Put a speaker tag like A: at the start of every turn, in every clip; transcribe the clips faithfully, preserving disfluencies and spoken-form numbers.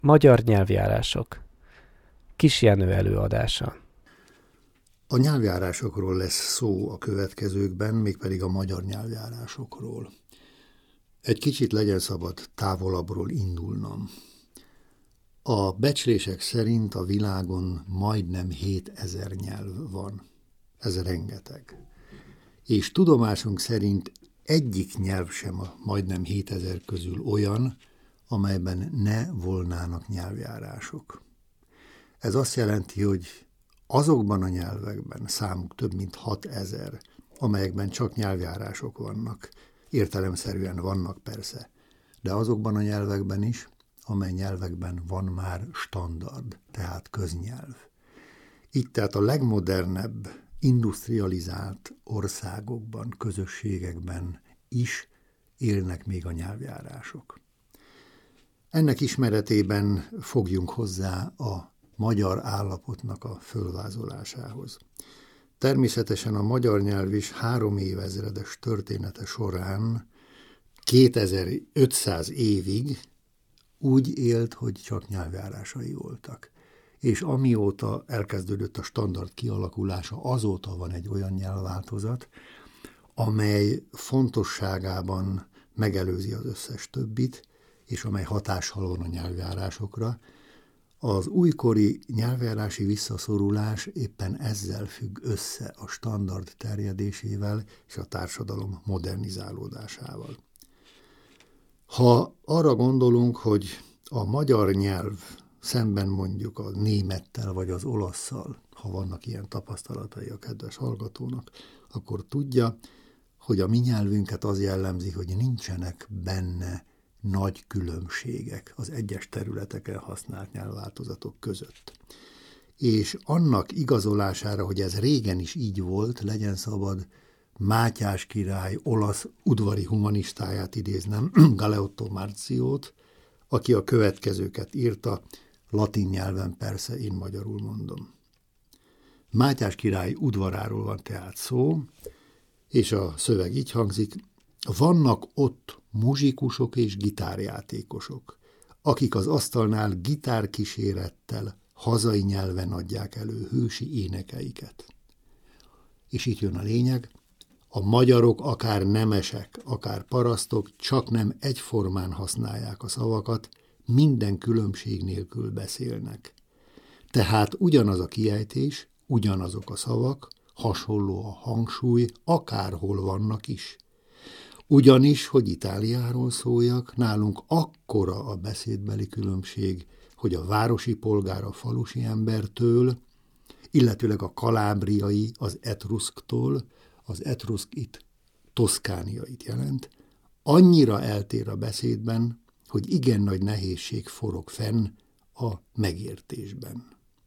A: Magyar nyelvjárások. Kis Jenő előadása.
B: A nyelvjárásokról lesz szó a következőkben, mégpedig a magyar nyelvjárásokról. Egy kicsit legyen szabad távolabbról indulnom. A becslések szerint a világon majdnem hétezer nyelv van. Ez rengeteg. És tudomásunk szerint egyik nyelv sem a majdnem hétezer közül olyan, amelyben ne volnának nyelvjárások. Ez azt jelenti, hogy azokban a nyelvekben, számuk több mint hatezer, amelyekben csak nyelvjárások vannak, értelemszerűen vannak persze, de azokban a nyelvekben is, amely nyelvekben van már standard, tehát köznyelv. Így tehát a legmodernebb, industrializált országokban, közösségekben is élnek még a nyelvjárások. Ennek ismeretében fogjunk hozzá a magyar állapotnak a fölvázolásához. Természetesen a magyar nyelv is három évezredes története során kétezer-ötszáz évig úgy élt, hogy csak nyelvjárásai voltak. És amióta elkezdődött a standard kialakulása, azóta van egy olyan nyelvváltozat, amely fontosságában megelőzi az összes többit, és amely hatással van a nyelvjárásokra. Az újkori nyelvjárási visszaszorulás éppen ezzel függ össze, a standard terjedésével és a társadalom modernizálódásával. Ha arra gondolunk, hogy a magyar nyelv szemben mondjuk a némettel vagy az olaszszal, ha vannak ilyen tapasztalatai a kedves hallgatónak, akkor tudja, hogy a mi nyelvünket az jellemzi, hogy nincsenek benne nagy különbségek az egyes területeken használt nyelvváltozatok között. És annak igazolására, hogy ez régen is így volt, legyen szabad Mátyás király olasz udvari humanistáját idéznem, Galeotto Marciót, aki a következőket írta, latin nyelven persze, én magyarul mondom. Mátyás király udvaráról van tehát szó, és a szöveg így hangzik: vannak ott muzsikusok és gitárjátékosok, akik az asztalnál gitárkísérettel hazai nyelven adják elő hősi énekeiket. És itt jön a lényeg, a magyarok akár nemesek, akár parasztok csak nem egyformán használják a szavakat, minden különbség nélkül beszélnek. Tehát ugyanaz a kiejtés, ugyanazok a szavak, hasonló a hangsúly, akárhol vannak is. Ugyanis, hogy Itáliáról szóljak, nálunk akkora a beszédbeli különbség, hogy a városi polgár a falusi embertől, illetőleg a kalábriai az etruszktól, az etruszk itt toszkániait jelent, annyira eltér a beszédben, hogy igen nagy nehézség forog fenn a megértésben.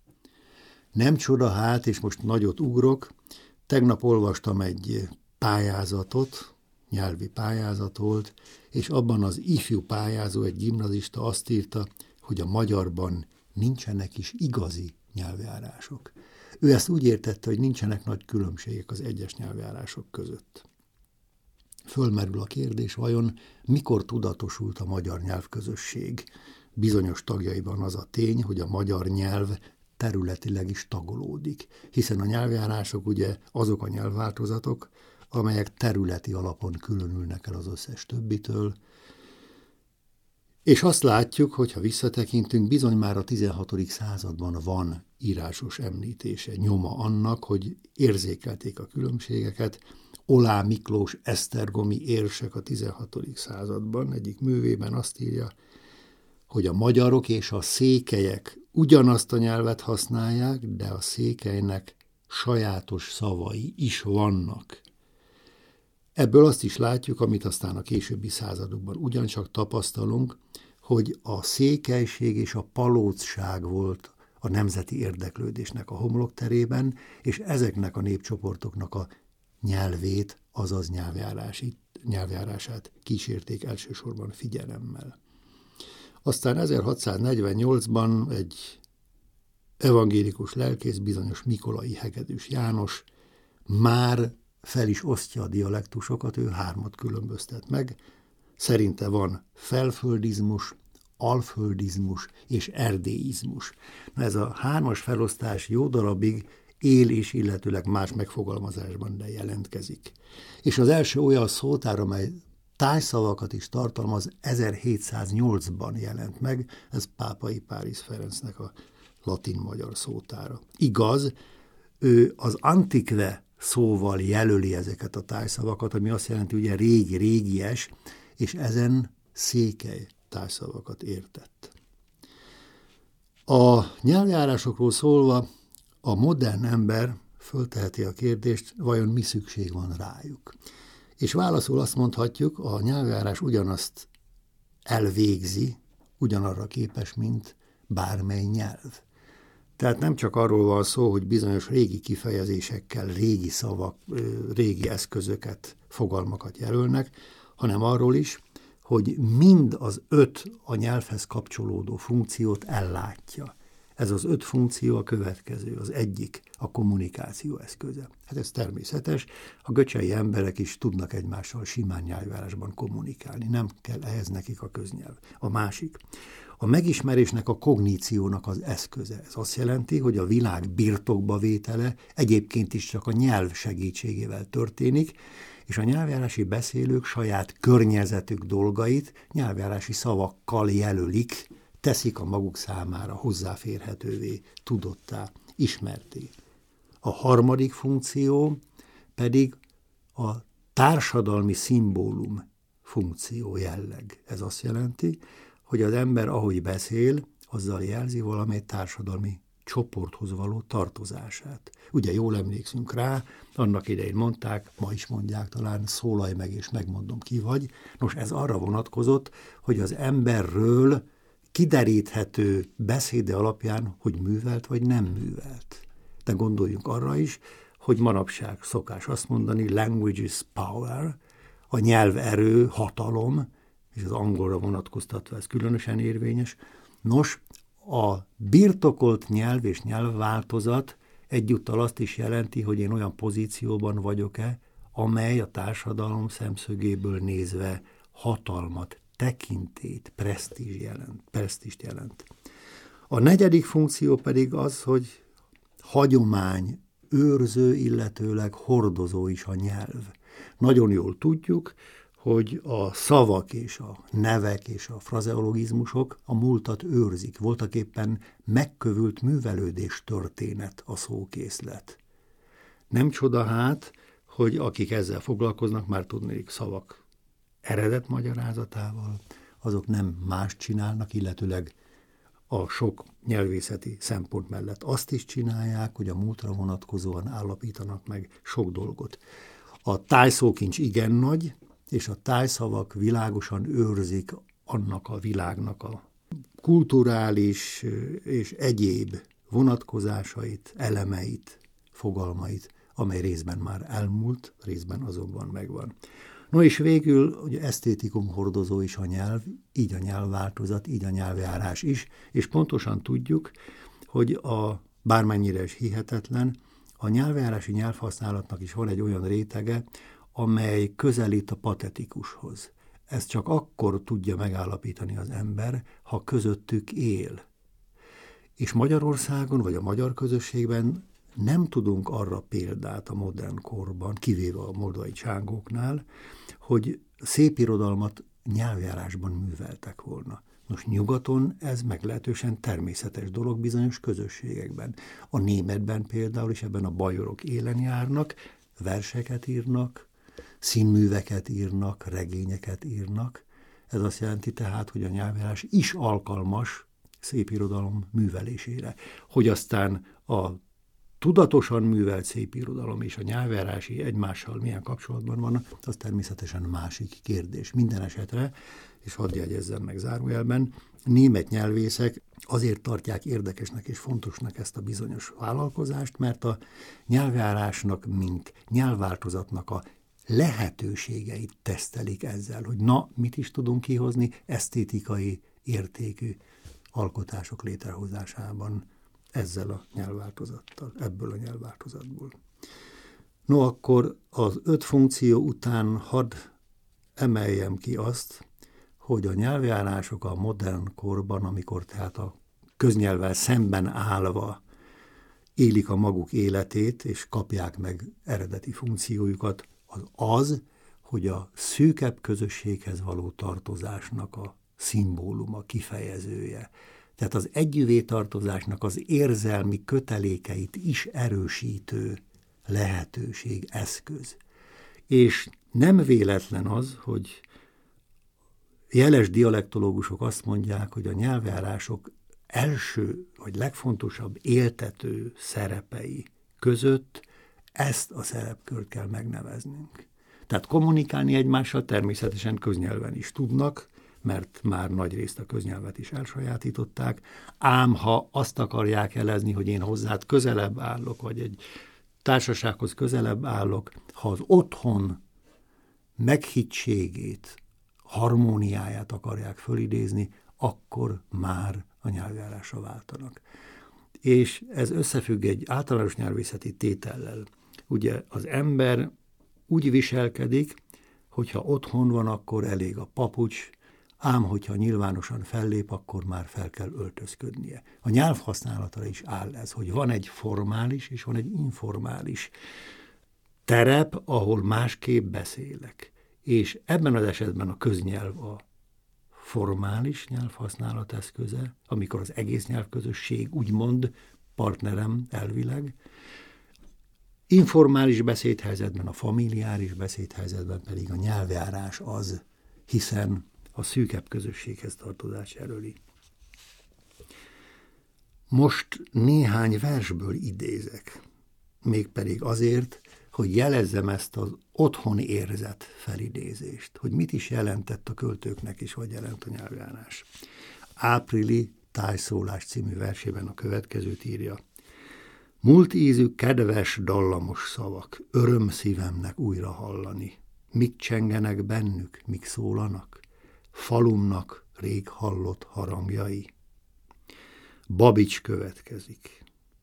B: Nem csoda hát, és most nagyot ugrok, tegnap olvastam egy pályázatot, nyelvi pályázat volt, és abban az ifjú pályázó, egy gimnazista azt írta, hogy a magyarban nincsenek is igazi nyelvjárások. Ő ezt úgy értette, hogy nincsenek nagy különbségek az egyes nyelvjárások között. Fölmerül a kérdés, vajon mikor tudatosult a magyar nyelvközösség? Bizonyos tagjaiban az a tény, hogy a magyar nyelv területileg is tagolódik, hiszen a nyelvjárások ugye azok a nyelvváltozatok, amelyek területi alapon különülnek el az összes többitől, és azt látjuk, hogy ha visszatekintünk, bizony már a tizenhatodik században van írásos említése, nyoma annak, hogy érzékelték a különbségeket. Olá Miklós esztergomi érsek a tizenhatodik században egyik művében azt írja, hogy a magyarok és a székelyek ugyanazt a nyelvet használják, de a székelynek sajátos szavai is vannak. Ebből azt is látjuk, amit aztán a későbbi századokban ugyancsak tapasztalunk, hogy a székelység és a palócság volt a nemzeti érdeklődésnek a homlokterében, és ezeknek a népcsoportoknak a nyelvét, azaz nyelvjárását kísérték elsősorban figyelemmel. Aztán ezerhatszáznegyvennyolcban egy evangélikus lelkész, bizonyos Mikolai Hegedűs János már fel is osztja a dialektusokat, ő hármat különböztet meg. Szerinte van felföldizmus, alföldizmus és erdélyizmus. Na ez a hármas felosztás jó darabig él és illetőleg más megfogalmazásban de jelentkezik. És az első olyan szótár, amely tájszavakat is tartalmaz, ezerhétszáznyolcban jelent meg, ez Pápai Párizs Ferencnek a latin-magyar szótára. Igaz, ő az antikve szóval jelöli ezeket a tájszavakat, ami azt jelenti, ugye régi, régies, és ezen székely tájszavakat értett. A nyelvjárásokról szólva a modern ember fölteheti a kérdést, vajon mi szükség van rájuk. És válaszul azt mondhatjuk, a nyelvjárás ugyanazt elvégzi, ugyanarra képes, mint bármely nyelv. Tehát nem csak arról van szó, hogy bizonyos régi kifejezésekkel, régi szavak, régi eszközöket, fogalmakat jelölnek, hanem arról is, hogy mind az öt a nyelvhez kapcsolódó funkciót ellátja. Ez az öt funkció a következő, az egyik a kommunikáció eszköze. Hát ez természetes, a göcsei emberek is tudnak egymással simán nyelvjárásban kommunikálni, nem kell ehhez nekik a köznyelv. A másik, a megismerésnek, a kogníciónak az eszköze. Ez azt jelenti, hogy a világ birtokba vétele egyébként is csak a nyelv segítségével történik, és a nyelvjárási beszélők saját környezetük dolgait nyelvjárási szavakkal jelölik, teszik a maguk számára hozzáférhetővé, tudottá, ismerté. A harmadik funkció pedig a társadalmi szimbólum funkció jelleg. Ez azt jelenti, hogy az ember, ahogy beszél, azzal jelzi valamely társadalmi csoporthoz való tartozását. Ugye jól emlékszünk rá, annak idején mondták, ma is mondják talán, szólalj meg és megmondom ki vagy. Nos, ez arra vonatkozott, hogy az emberről kideríthető beszéde alapján, hogy művelt vagy nem művelt. De gondoljunk arra is, hogy manapság szokás azt mondani, language is power, a nyelv erő, hatalom, és az angolra vonatkoztatva ez különösen érvényes. Nos, a birtokolt nyelv és nyelvváltozat egyúttal azt is jelenti, hogy én olyan pozícióban vagyok-e, amely a társadalom szemszögéből nézve hatalmat, tekintét, presztízs jelent, presztízst jelent. A negyedik funkció pedig az, hogy hagyomány, őrző, illetőleg hordozó is a nyelv. Nagyon jól tudjuk, hogy a szavak és a nevek és a frazeologizmusok a múltat őrzik. Voltak éppen megkövült művelődés történet a szókészlet. Nem csoda hát, hogy akik ezzel foglalkoznak, már tudnék szavak eredet magyarázatával, azok nem más csinálnak, illetőleg a sok nyelvészeti szempont mellett azt is csinálják, hogy a múltra vonatkozóan állapítanak meg sok dolgot. A tájszókincs igen nagy, és a tájszavak világosan őrzik annak a világnak a kulturális és egyéb vonatkozásait, elemeit, fogalmait, amely részben már elmúlt, részben azonban megvan. No és végül ugye esztétikum hordozó is a nyelv, így a nyelvváltozat, így a nyelvjárás is, és pontosan tudjuk, hogy a bármennyire is hihetetlen, a nyelvjárási nyelvhasználatnak is van egy olyan rétege, amely közelít a patetikushoz. Ezt csak akkor tudja megállapítani az ember, ha közöttük él. És Magyarországon, vagy a magyar közösségben nem tudunk arra példát a modern korban, kivéve a moldvai csángóknál, hogy szépirodalmat nyelvjárásban műveltek volna. Nos, nyugaton ez meglehetősen természetes dolog bizonyos közösségekben. A németben például, és ebben a bajorok élen járnak, verseket írnak, színműveket írnak, regényeket írnak. Ez azt jelenti tehát, hogy a nyelvjárás is alkalmas szépirodalom művelésére. Hogy aztán a tudatosan művelt szépirodalom és a nyelvjárási egymással milyen kapcsolatban vannak, az természetesen másik kérdés. Minden esetre, és hadd jegyezzem meg zárójelben, német nyelvészek azért tartják érdekesnek és fontosnak ezt a bizonyos vállalkozást, mert a nyelvjárásnak, mint nyelvváltozatnak a lehetőségeit tesztelik ezzel, hogy na, mit is tudunk kihozni esztétikai értékű alkotások létrehozásában ezzel a nyelvváltozattal, ebből a nyelvváltozatból. No, akkor az öt funkció után hadd emeljem ki azt, hogy a nyelvjárások a modern korban, amikor tehát a köznyelvvel szemben állva élik a maguk életét, és kapják meg eredeti funkciójukat, az az, hogy a szűkebb közösséghez való tartozásnak a szimbóluma, kifejezője. Tehát az együvé tartozásnak az érzelmi kötelékeit is erősítő lehetőség, eszköz. És nem véletlen az, hogy jeles dialektológusok azt mondják, hogy a nyelvjárások első vagy legfontosabb éltető szerepei között ezt a szerepkört kell megneveznünk. Tehát kommunikálni egymással természetesen köznyelven is tudnak, mert már nagy részt a köznyelvet is elsajátították, ám ha azt akarják jelezni, hogy én hozzád közelebb állok, vagy egy társasághoz közelebb állok, ha az otthon meghittségét, harmóniáját akarják fölidézni, akkor már a nyelvjárásra váltanak. És ez összefügg egy általános nyelvészeti tétellel. Ugye az ember úgy viselkedik, hogyha otthon van, akkor elég a papucs, ám hogyha nyilvánosan fellép, akkor már fel kell öltözködnie. A nyelvhasználatra is áll ez, hogy van egy formális és van egy informális terep, ahol másképp beszélek. És ebben az esetben a köznyelv a formális nyelvhasználat eszköze, amikor az egész nyelvközösség úgymond partnerem elvileg, informális beszédhelyzetben, a familiáris beszédhelyzetben pedig a nyelvjárás az, hiszen a szűkebb közösséghez tartozás jelöli. Most néhány versből idézek, mégpedig azért, hogy jelezzem ezt az otthon érzet felidézést, hogy mit is jelentett a költőknek is, vagy jelent a nyelvjárás. Áprili tájszólás című versében a következőt írja. Múlt ízű kedves, dallamos szavak, öröm szívemnek újra hallani. Mik csengenek bennük, mik szólanak? Falumnak rég hallott harangjai. Babics következik.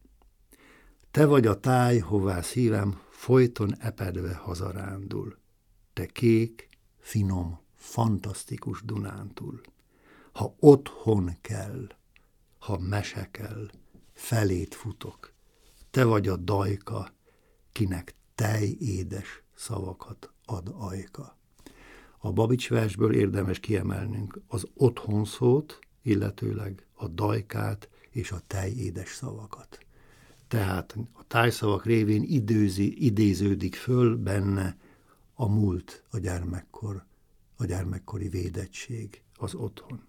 B: Te vagy a táj, hová szívem folyton epedve hazarándul. Te kék, finom, fantasztikus Dunántúl. Ha otthon kell, ha mese kell, felét futok. Te vagy a dajka, kinek tejédes szavakat ad ajka. A Babics versből érdemes kiemelnünk az otthon szót, illetőleg a dajkát és a tejédes szavakat. Tehát a tájszavak révén időzi, idéződik föl benne a múlt, a gyermekkor, a gyermekkori védettség, az otthon.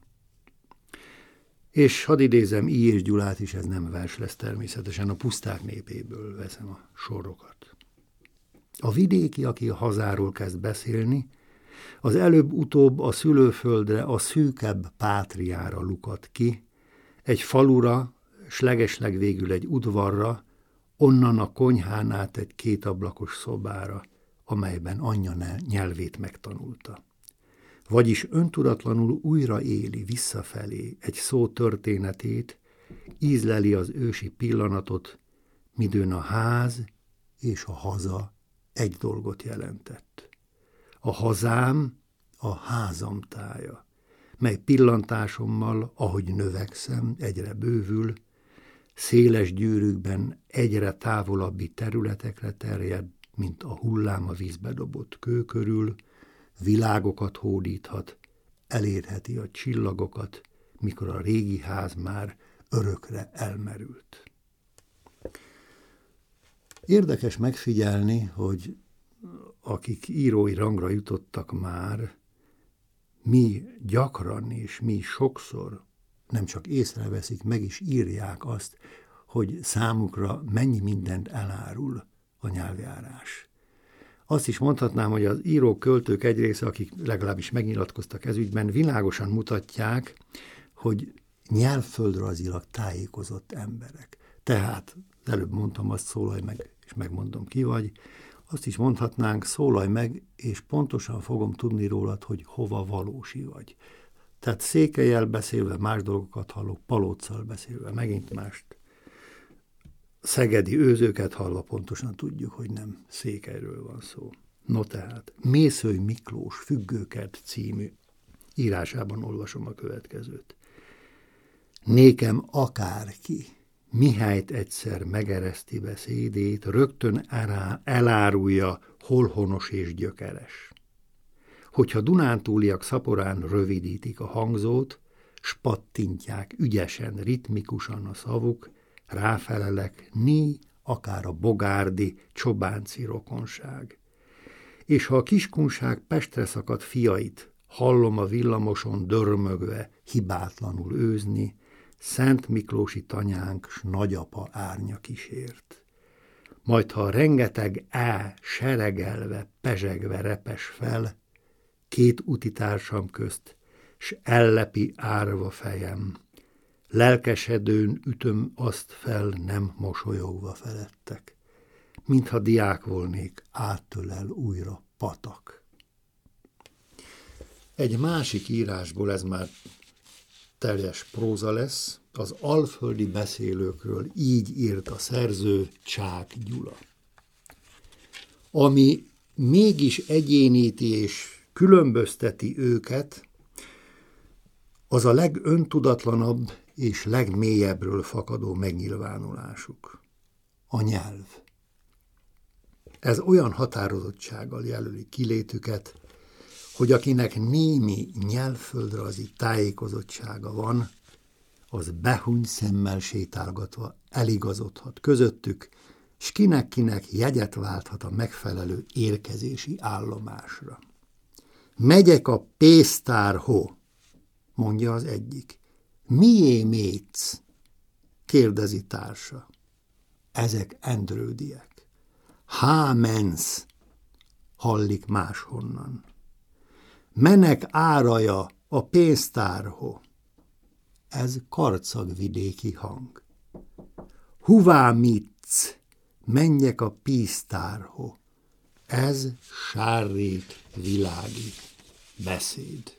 B: És hadd idézem I. és Gyulát is, ez nem vers lesz természetesen, a Puszták népéből veszem a sorokat. A vidéki, aki a hazáról kezd beszélni, az előbb-utóbb a szülőföldre, a szűkebb pátriára lukat ki, egy falura, s legesleg végül egy udvarra, onnan a konyhán át egy kétablakos szobára, amelyben anyja nyelvét megtanulta. Vagyis öntudatlanul újra éli visszafelé egy szó történetét, ízleli az ősi pillanatot, midőn a ház és a haza egy dolgot jelentett. A hazám a házam tája, mely pillantásommal, ahogy növekszem, egyre bővül, széles gyűrűkben egyre távolabbi területekre terjed, mint a hullám a vízbe dobott kő körül, világokat hódíthat, elérheti a csillagokat, mikor a régi ház már örökre elmerült. Érdekes megfigyelni, hogy akik írói rangra jutottak már, mi gyakran és mi sokszor nem csak észreveszik, meg is írják azt, hogy számukra mennyi mindent elárul a nyelvjárás. Azt is mondhatnám, hogy az írók, költők egy része, akik legalábbis megnyilatkoztak ez ügyben, világosan mutatják, hogy nyelvföldrajzilag tájékozott emberek. Tehát előbb mondtam azt, szólalj meg, és megmondom ki vagy. Azt is mondhatnánk, szólalj meg, és pontosan fogom tudni rólad, hogy hova valósi vagy. Tehát Székellyel beszélve más dolgokat hallok, Palóccal beszélve megint mást. Szegedi őzőket hallva pontosan tudjuk, hogy nem Székelyről van szó. No tehát, Mészöly Miklós Függőkert című Írásában olvasom a következőt. Nékem akárki, mihelyt egyszer megereszti beszédét, rögtön elárulja, hol honos és gyökeres. Hogyha dunántúliak szaporán rövidítik a hangzót, spattintják ügyesen, ritmikusan a szavuk, ráfelelek, ni, akár a bogárdi, csobánci rokonság. És ha a kiskunság Pestre szakadt fiait hallom a villamoson dörmögve, hibátlanul őzni, Szent Miklósi tanyánk s nagyapa árnya kísért. Majd ha rengeteg á seregelve, pezsegve repes fel, két utitársam közt, s ellepi árva fejem, lelkesedőn ütöm azt fel, nem mosolyogva felettek, mintha diák volnék, áttölel újra patak. Egy másik írásból, ez már teljes próza lesz, az alföldi beszélőkről így írt a szerző, Csák Gyula. Ami mégis egyéníti és különbözteti őket, az a legöntudatlanabb és legmélyebbről fakadó megnyilvánulásuk, a nyelv. Ez olyan határozottsággal jelöli kilétüket, hogy akinek némi nyelvföldrajzi tájékozottsága van, az behuny szemmel sétálgatva eligazodhat közöttük, s kinek-kinek jegyet válthat a megfelelő érkezési állomásra. Megyek a pésztárho, mondja az egyik. Mié mész? Kérdezi társa. Ezek endrődiek. Há mensz? Hallik máshonnan. Menek áraja a pénztárho. Ez karcagvidéki hang. Huvá mitsz? Menjek a píztárho. Ez sárrét világi beszéd.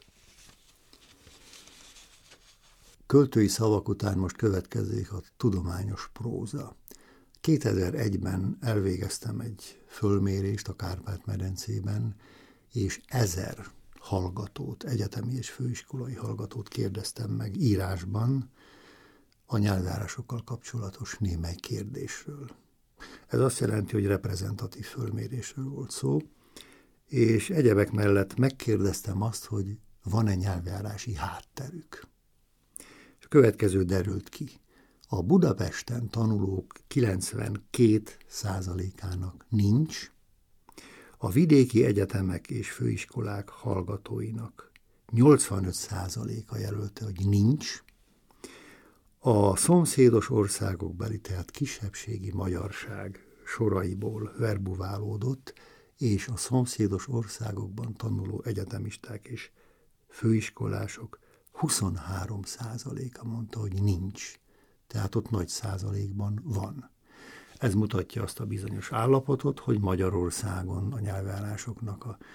B: Költői szavak után most következik a tudományos próza. kétezer-egyben elvégeztem egy fölmérést a Kárpát-medencében, és ezer hallgatót, egyetemi és főiskolai hallgatót kérdeztem meg írásban a nyelvjárásokkal kapcsolatos némely kérdésről. Ez azt jelenti, hogy reprezentatív fölmérésről volt szó, és egyebek mellett megkérdeztem azt, hogy van-e nyelvjárási hátterük. És a következő derült ki. A Budapesten tanulók kilencvenkét százalékának nincs, a vidéki egyetemek és főiskolák hallgatóinak nyolcvanöt százaléka jelölte, hogy nincs, a szomszédos országokbeli, tehát kisebbségi magyarság soraiból verbuválódott, és a szomszédos országokban tanuló egyetemisták és főiskolások huszonhárom százaléka mondta, hogy nincs. Tehát ott nagy százalékban van. Ez mutatja azt a bizonyos állapotot, hogy Magyarországon a nyelvjárásoknak a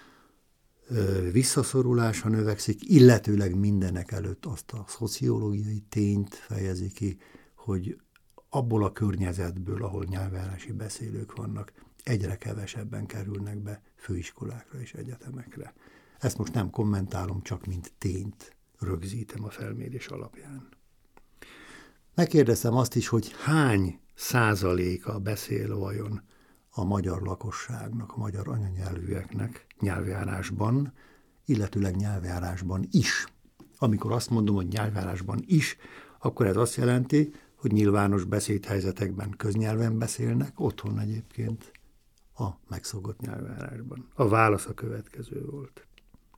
B: ö, visszaszorulása növekszik, illetőleg mindenek előtt azt a szociológiai tényt fejezi ki, hogy abból a környezetből, ahol nyelvjárási beszélők vannak, egyre kevesebben kerülnek be főiskolákra és egyetemekre. Ezt most nem kommentálom, csak mint tényt rögzítem a felmérés alapján. Megkérdeztem azt is, hogy hány százaléka beszél vajon a magyar lakosságnak, a magyar anyanyelvűeknek nyelvjárásban, illetőleg nyelvjárásban is. Amikor azt mondom, hogy nyelvjárásban is, akkor ez azt jelenti, hogy nyilvános beszédhelyzetekben köznyelven beszélnek, otthon egyébként a megszokott nyelvjárásban. A válasz a következő volt.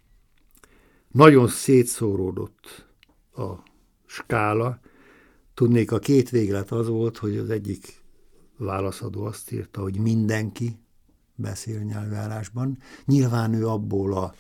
B: Nagyon szétszóródott a skála. Tudnék, a két véglet az volt, hogy az egyik válaszadó azt írta, hogy mindenki beszél nyelvjárásban. Nyilván ő abból a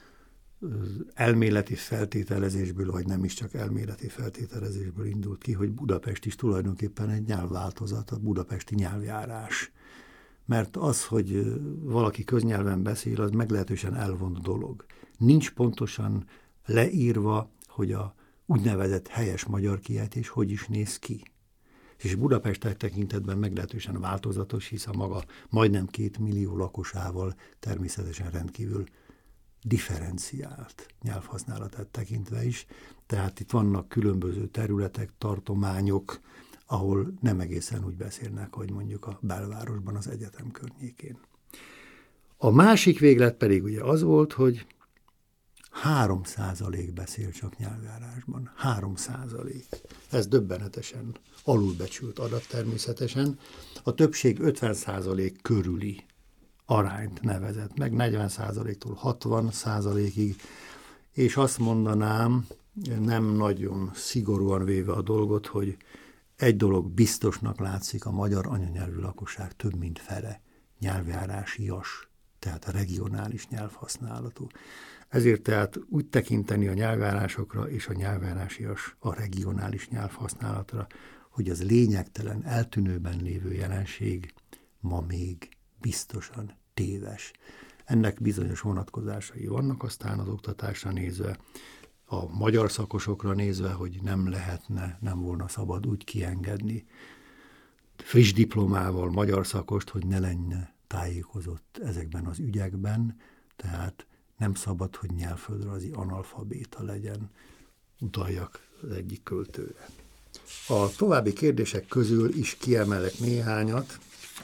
B: elméleti feltételezésből, vagy nem is csak elméleti feltételezésből indult ki, hogy Budapest is tulajdonképpen egy nyelvváltozat, a budapesti nyelvjárás. Mert az, hogy valaki köznyelven beszél, az meglehetősen elvont dolog. Nincs pontosan leírva, hogy a úgynevezett helyes magyar kiejtés hogy is néz ki. És Budapest tekintetben meglehetősen változatos, hisz a maga majdnem két millió lakosával természetesen rendkívül differenciált nyelvhasználatát tekintve is, tehát itt vannak különböző területek, tartományok, ahol nem egészen úgy beszélnek, hogy mondjuk a belvárosban, az egyetem környékén. A másik véglet pedig ugye az volt, hogy három százalék beszél csak nyelvjárásban. három százalék. Ez döbbenetesen alulbecsült adat természetesen. A többség ötven százalék körüli arányt nevezett meg, negyven százaléktól hatvan százalékig, és azt mondanám, nem nagyon szigorúan véve a dolgot, hogy egy dolog biztosnak látszik, a magyar anyanyelvű lakosság több mint fele nyelvjárásias, tehát a regionális nyelvhasználatú. Ezért tehát úgy tekinteni a nyelvjárásokra és a nyelvjárásias a regionális nyelvhasználatra, hogy az lényegtelen, eltűnőben lévő jelenség ma még biztosan téves. Ennek bizonyos vonatkozásai vannak, aztán az oktatásra nézve, a magyar szakosokra nézve, hogy nem lehetne, nem volna szabad úgy kiengedni friss diplomával magyar szakost, hogy ne lenne tájékozott ezekben az ügyekben, tehát nem szabad, hogy nyelvföldrajzi analfabéta legyen, utaljak az egyik költőre. A további kérdések közül is kiemelek néhányat.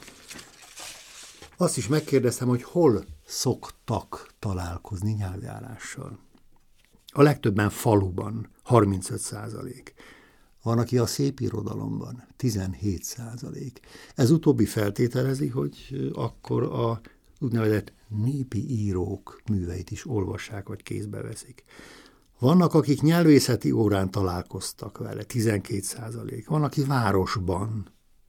B: Azt is megkérdeztem, hogy hol szoktak találkozni nyelvjárással. A legtöbben faluban, harmincöt százalék. Van, aki a szépirodalomban, tizenhét százalék. Ez utóbbi feltételezi, hogy akkor a úgynevezett népi írók műveit is olvassák, vagy kézbe veszik. Vannak, akik nyelvészeti órán találkoztak vele, tizenkét százalék. Van, aki városban,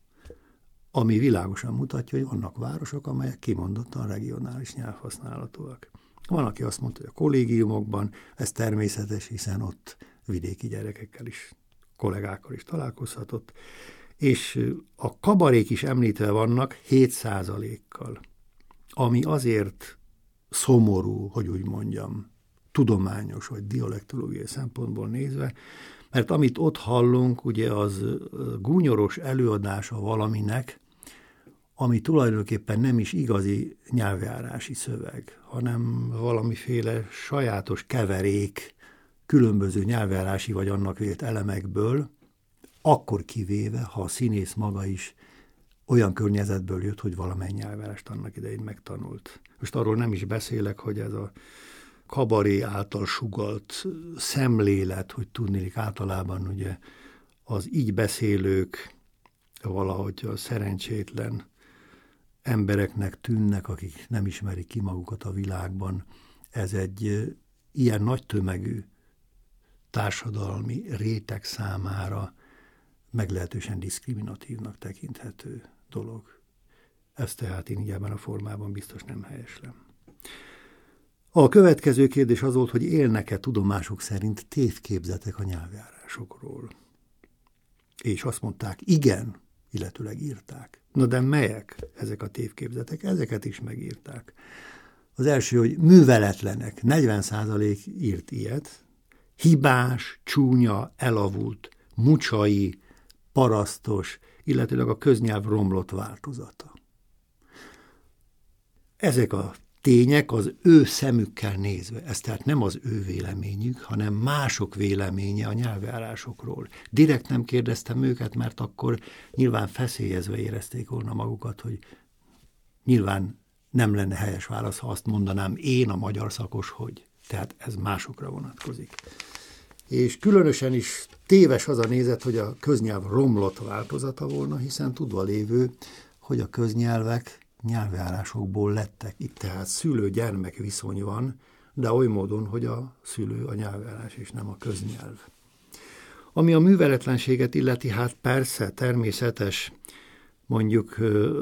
B: ami világosan mutatja, hogy vannak városok, amelyek kimondottan regionális nyelvhasználatúak. Van, aki azt mondta, hogy a kollégiumokban, ez természetes, hiszen ott vidéki gyerekekkel is, kollégákkal is találkozhatott, és a kabarék is említve vannak hét százalékkal, ami azért szomorú, hogy úgy mondjam, tudományos vagy dialektológiai szempontból nézve, mert amit ott hallunk, ugye az gúnyoros előadása valaminek, ami tulajdonképpen nem is igazi nyelvjárási szöveg, hanem valamiféle sajátos keverék különböző nyelvjárási vagy annak vélt elemekből, akkor kivéve, ha a színész maga is olyan környezetből jött, hogy valamely nyelvjárást annak idején megtanult. Most arról nem is beszélek, hogy ez a kabaré által sugalt szemlélet, hogy tudnélik általában ugye az így beszélők valahogy a szerencsétlen embereknek tűnnek, akik nem ismerik ki magukat a világban. Ez egy ilyen nagy tömegű társadalmi réteg számára meglehetősen diszkriminatívnak tekinthető dolog. Ezt tehát én így ebben a formában biztos nem helyeslem. A következő kérdés az volt, hogy élnek-e tudomásuk szerint tévképzetek a nyelvjárásokról. És azt mondták, igen, illetőleg írták. Na de melyek ezek a tévképzetek? Ezeket is megírták. Az első, hogy műveletlenek, negyven százalék írt ilyet, hibás, csúnya, elavult, mucsai, parasztos, illetőleg a köznyelv romlott változata. Ezek a tények az ő szemükkel nézve, ez tehát nem az ő véleményük, hanem mások véleménye a nyelvjárásokról. Direkt nem kérdeztem őket, mert akkor nyilván feszélyezve érezték volna magukat, hogy nyilván nem lenne helyes válasz, ha azt mondanám én, a magyar szakos, hogy. Tehát ez másokra vonatkozik. És különösen is téves az a nézet, hogy a köznyelv romlott változata volna, hiszen tudva lévő, hogy a köznyelvek nyelvjárásokból lettek. Itt tehát szülő-gyermek viszony van, de oly módon, hogy a szülő a nyelvjárás és nem a köznyelv. Ami a műveletlenséget illeti, hát persze, természetes, mondjuk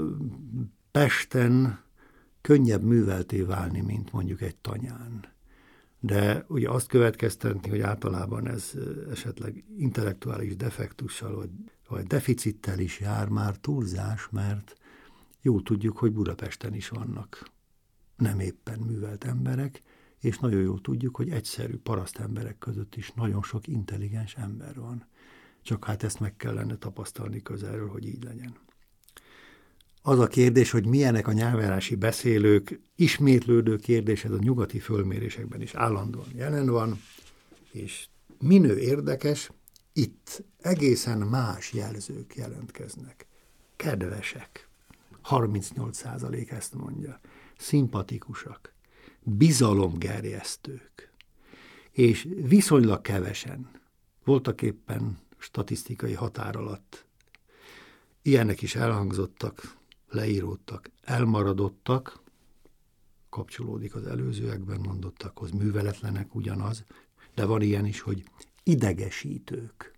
B: Pesten könnyebb művelté válni, mint mondjuk egy Tanyán. De ugye azt következtetni, hogy általában ez esetleg intellektuális defektussal vagy, vagy deficittel is jár, már túlzás, mert jól tudjuk, hogy Budapesten is vannak nem éppen művelt emberek, és nagyon jól tudjuk, hogy egyszerű paraszt emberek között is nagyon sok intelligens ember van. Csak hát ezt meg kellene tapasztalni közelről, hogy így legyen. az a kérdés, hogy milyenek a nyelvjárási beszélők, ismétlődő kérdés, ez a nyugati fölmérésekben is állandóan jelen van, és minő érdekes, itt egészen más jelzők jelentkeznek. Kedvesek, harmincnyolc százalék ezt mondja, szimpatikusak, bizalomgerjesztők, és viszonylag kevesen, voltak éppen statisztikai határ alatt, ilyenek is elhangzottak, leíródtak, elmaradottak, kapcsolódik az előzőekben mondottakhoz, műveletlenek ugyanaz, de van ilyen is, hogy idegesítők.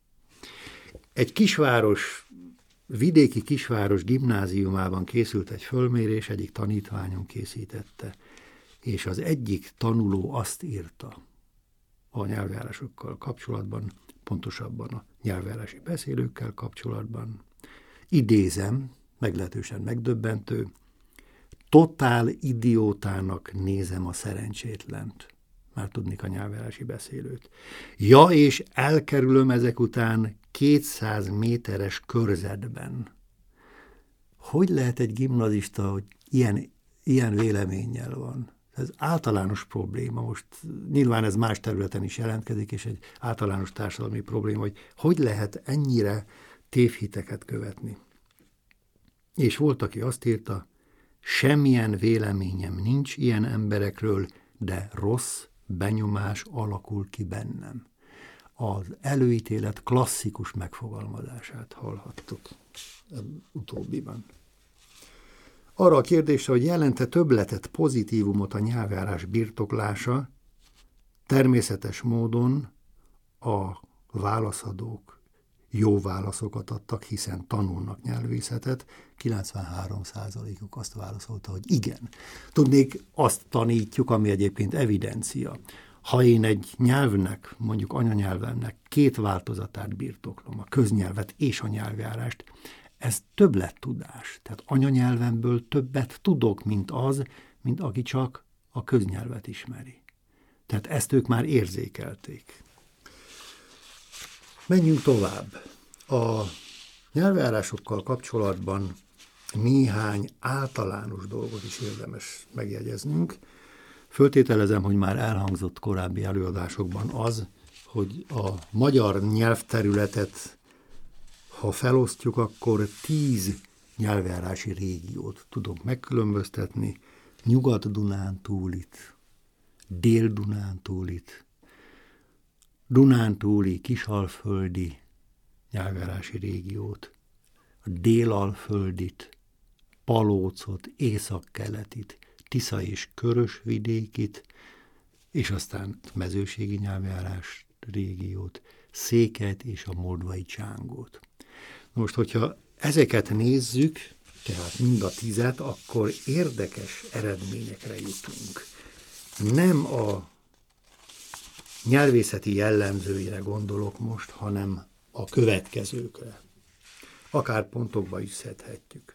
B: Egy kisváros, vidéki kisváros gimnáziumában készült egy fölmérés, egyik tanítványom készítette, és az egyik tanuló azt írta a nyelvjárásokkal kapcsolatban, pontosabban a nyelvjárási beszélőkkel kapcsolatban, idézem, meglehetősen megdöbbentő, totál idiótának nézem a szerencsétlent. Már tudnék a nyelvjárási beszélőt. Ja, és elkerülöm ezek után kétszáz méteres körzetben. Hogy lehet egy gimnazista, hogy ilyen, ilyen véleménnyel van? Ez általános probléma. Most nyilván ez más területen is jelentkezik, és egy általános társadalmi probléma, hogy hogy lehet ennyire tévhiteket követni. És volt, aki azt írta, semmilyen véleményem nincs ilyen emberekről, de rossz benyomás alakul ki bennem. Az előítélet klasszikus megfogalmazását hallhattuk utóbbiban. Arra a kérdésre, hogy jelente többletet, pozitívumot a nyelvjárás birtoklása, természetes módon a válaszadók jó válaszokat adtak, hiszen tanulnak nyelvészetet, kilencvenhárom százalékuk azt válaszolta, hogy igen. Tudnék, azt tanítjuk, ami egyébként evidencia. Ha én egy nyelvnek, mondjuk anyanyelvemnek két változatát birtoklom, a köznyelvet és a nyelvjárást, ez többlettudás. Tehát anyanyelvemből többet tudok, mint az, mint aki csak a köznyelvet ismeri. Tehát ezt ők már érzékelték. Menjünk tovább. A nyelvjárásokkal kapcsolatban néhány általános dolgot is érdemes megjegyeznünk. Föltételezem, hogy már elhangzott korábbi előadásokban az, hogy a magyar nyelvterületet, ha felosztjuk, akkor tíz nyelvjárási régiót tudunk megkülönböztetni. Nyugat-Dunántúlit, Dél-Dunántúlit, Dunántúli, Kisalföldi nyelvjárási régiót, a Délalföldit, Palócot, Észak-Keletit, Tisza és Körös vidékit, és aztán mezőségi nyelvjárás régiót, Széket és a moldvai Csángót. Most, hogyha ezeket nézzük, tehát mind a tizet, akkor érdekes eredményekre jutunk. Nem a nyelvészeti jellemzőire gondolok most, hanem a következőkre. Akár pontokba is szedhetjük.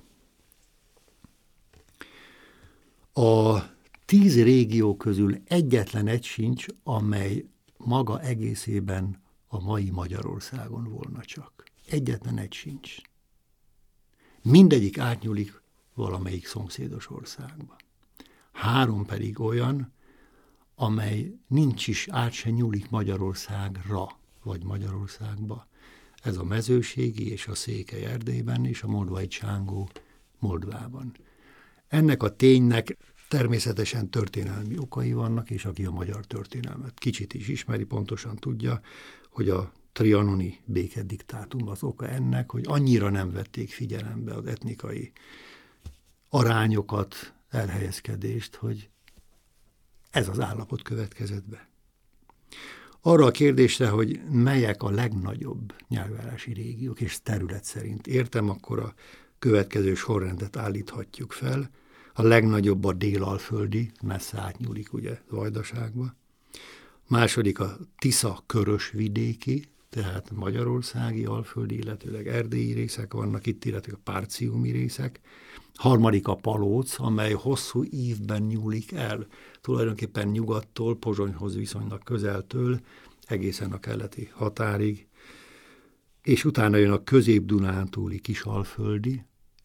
B: A tíz régió közül egyetlen egy sincs, amely maga egészében a mai Magyarországon volna csak. Egyetlen egy sincs. Mindegyik átnyúlik valamelyik szomszédos országba. Három pedig olyan, amely nincs is, át se nyúlik Magyarországra, vagy Magyarországba. Ez a mezőségi és a Székely Erdélyben, és a moldvai Csángó Moldvában. Ennek a ténynek természetesen történelmi okai vannak, és aki a magyar történelmet kicsit is ismeri, pontosan tudja, hogy a trianoni békediktátum az oka ennek, hogy annyira nem vették figyelembe az etnikai arányokat, elhelyezkedést, hogy ez az állapot következett be. Arra a kérdésre, hogy melyek a legnagyobb nyelvjárási régiók, és terület szerint értem, akkor a következő sorrendet állíthatjuk fel. A legnagyobb a délalföldi, messze átnyúlik ugye Vajdaságba. Második a Tisza-Körös vidéki, tehát magyarországi, alföldi, illetőleg erdélyi részek vannak itt, illetve a párciumi részek. Harmadik a Palóc, amely hosszú ívben nyúlik el, tulajdonképpen nyugattól, Pozsonyhoz viszonylag közeltől, egészen a keleti határig, és utána jön a közép-dunántúli Kisalföldi,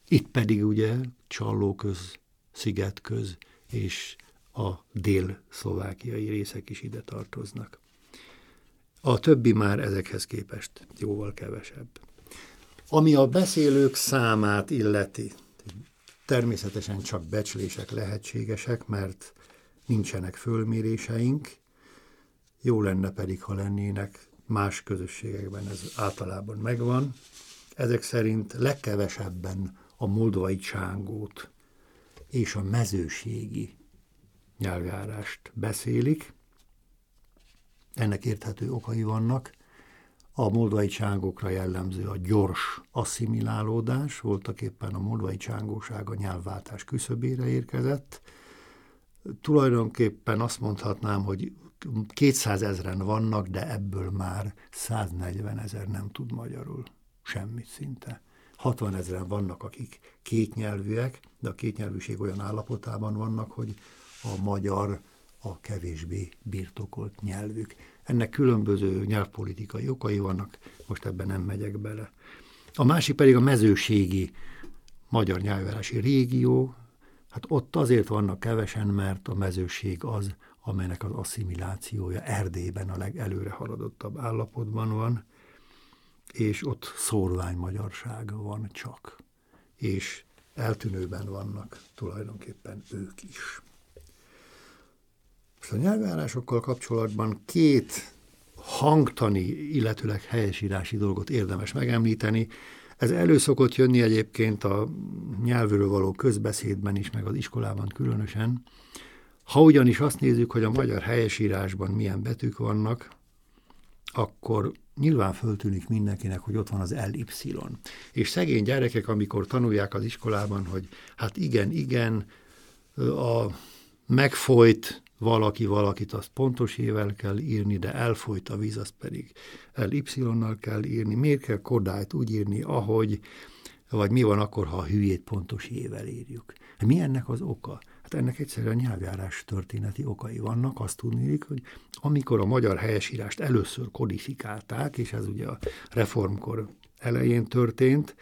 B: Itt pedig ugye Csallóköz, Szigetköz és a dél-szlovákiai részek is ide tartoznak. A többi már ezekhez képest jóval kevesebb. Ami a beszélők számát illeti, természetesen csak becslések lehetségesek, mert nincsenek fölméréseink, jó lenne pedig, ha lennének, más közösségekben ez általában megvan. Ezek szerint legkevesebben a moldvai csángót és a mezőségi nyelvjárást beszélik. Ennek érthető okai vannak. A moldvai csángókra jellemző a gyors asszimilálódás, voltak éppen a moldvai csángóság a nyelvváltás küszöbére érkezett. Tulajdonképpen azt mondhatnám, hogy kétszázezren vannak, de ebből már száznegyvenezer nem tud magyarul. Semmit szinte. hatvanezren vannak, akik kétnyelvűek, de a kétnyelvűség olyan állapotában vannak, hogy a magyar a kevésbé birtokolt nyelvük. Ennek különböző nyelvpolitikai okai vannak, most ebben nem megyek bele. A másik pedig a mezőségi magyar nyelvjárási régió. Hát ott azért vannak kevesen, mert a mezőség az, amelynek az asszimilációja Erdélyben a legelőre haladottabb állapotban van, és ott szórványmagyarság van csak, és eltűnőben vannak tulajdonképpen ők is. Most a nyelvjárásokkal kapcsolatban két hangtani, illetőleg helyesírási dolgot érdemes megemlíteni. Ez elő szokott jönni egyébként a nyelvről való közbeszédben is, meg az iskolában különösen. Ha ugyanis azt nézzük, hogy a magyar helyesírásban milyen betűk vannak, akkor nyilván föltűnik mindenkinek, hogy ott van az el ipszilon. És szegény gyerekek, amikor tanulják az iskolában, hogy hát igen, igen, a megfolyt valaki valakit, azt pontos ével kell írni, de elfolyt a víz, azt pedig el ipszilonnal kell írni. Miért kell Kodályt úgy írni, ahogy, vagy mi van akkor, ha a hülyét pontos ével írjuk? Mi ennek az oka? Hát ennek egyszerűen nyelvjárás történeti okai vannak. Azt tudnék, hogy amikor a magyar helyesírást először kodifikálták, és ez ugye a reformkor elején történt,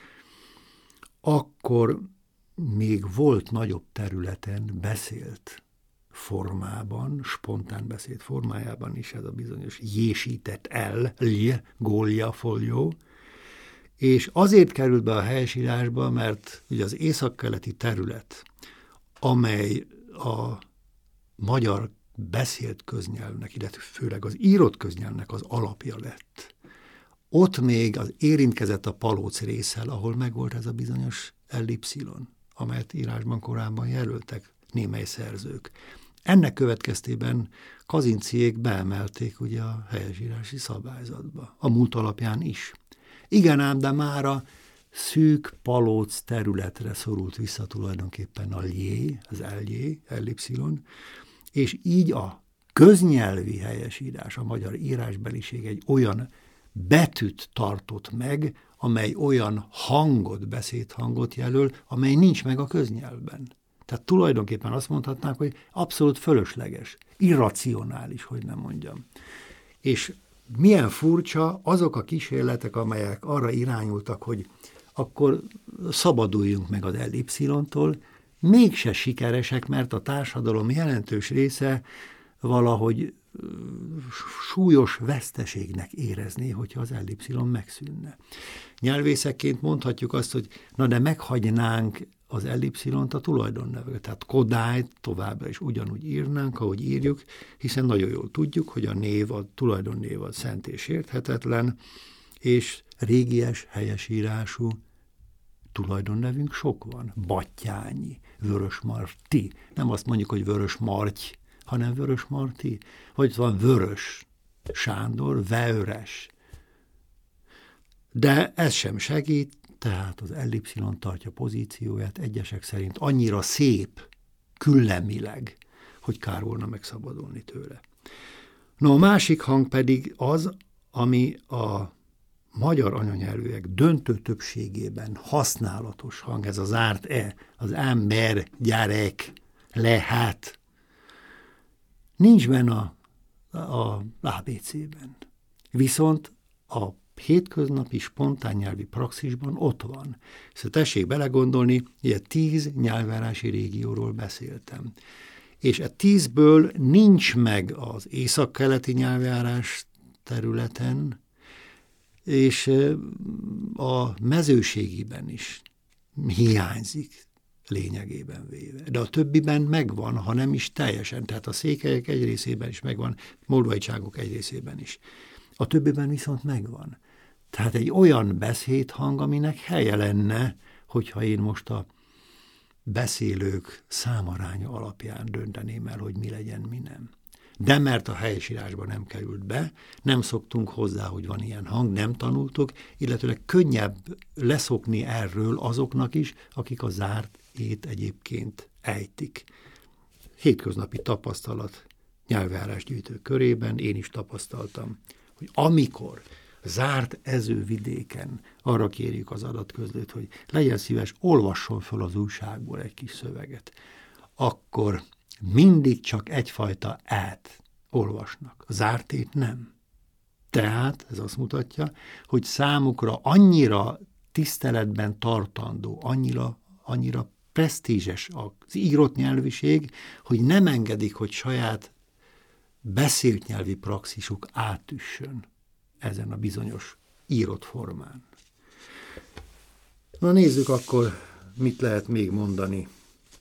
B: akkor még volt nagyobb területen beszélt formában, spontán beszéd formájában is ez a bizonyos jésített el, lj, gólja, foljó, és azért került be a helyesírásba, mert ugye az északkeleti terület, amely a magyar beszélt köznyelvnek, illetve főleg az írott köznyelvnek az alapja lett. Ott még az érintkezett a Palóc résszel, ahol megvolt ez a bizonyos ellipszilon, amelyet írásban korábban jelöltek némely szerzők. Ennek következtében Kazinciék beemelték ugye a helyesírási szabályzatba, a múlt alapján is. Igen ám, de már a szűk Palóc területre szorult vissza tulajdonképpen a ljé, az eljé, ellipszilon, és így a köznyelvi helyesírás, a magyar írásbeliség egy olyan betűt tartott meg, amely olyan hangot, beszédhangot jelöl, amely nincs meg a köznyelvben. Tehát tulajdonképpen azt mondhatnánk, hogy abszolút fölösleges, irracionális, hogy nem mondjam. És milyen furcsa azok a kísérletek, amelyek arra irányultak, hogy akkor szabaduljunk meg az ellipszilontól, mégse sikeresek, mert a társadalom jelentős része valahogy súlyos veszteségnek érezné, hogyha az ellipszilon megszűnne. Nyelvészekként mondhatjuk azt, hogy na de meghagynánk az ellipszilont a tulajdonnevek, tehát Kodályt továbbra is ugyanúgy írnánk, ahogy írjuk, hiszen nagyon jól tudjuk, hogy a név, a tulajdonnév az szent és érthetetlen, és régies, helyesírású tulajdonnevünk sok van. Battyányi, Vörösmarty. Nem azt mondjuk, hogy Vörösmarty, hanem Vörösmarty. Vagy van Vörös Sándor, Veöres. De ez sem segít, tehát az ellipszilon tartja pozícióját egyesek szerint annyira szép, küllemileg, hogy kár volna megszabadulni tőle. No, a másik hang pedig az, ami a magyar anyanyelvűek döntő többségében használatos hang, ez az zárt e, az ember, gyerek, lehet. Nincs benne a, a á bé cében. Viszont a hétköznapi, spontán nyelvi praxisban ott van. Szóval tessék belegondolni, ilyen tíz nyelvjárási régióról beszéltem. És a tízből nincs meg az északkeleti nyelvjárás területen, és a mezőségiben is hiányzik lényegében véve. De a többiben megvan, ha nem is teljesen. Tehát a székelyek egy részében is megvan, moldvaiságok egy részében is. A többiben viszont megvan. Tehát egy olyan beszédhang, aminek helye lenne, hogyha én most a beszélők számaránya alapján dönteném el, hogy mi legyen, mi nem. De mert a helyesírásba nem került be, nem szoktunk hozzá, hogy van ilyen hang, nem tanultuk, illetőleg könnyebb leszokni erről azoknak is, akik a zárt ét egyébként ejtik. Hétköznapi tapasztalat nyelvjárásgyűjtők körében én is tapasztaltam, hogy amikor zárt ezővidéken arra kérjük az adatközlőt, hogy legyen szíves, olvasson fel az újságból egy kis szöveget, akkor mindig csak egyfajta át olvasnak. A zártét nem. Tehát ez azt mutatja, hogy számukra annyira tiszteletben tartandó, annyira, annyira presztízses az írott nyelviség, hogy nem engedik, hogy saját beszélt nyelvi praxisuk átüssön ezen a bizonyos írott formán. Na nézzük akkor, mit lehet még mondani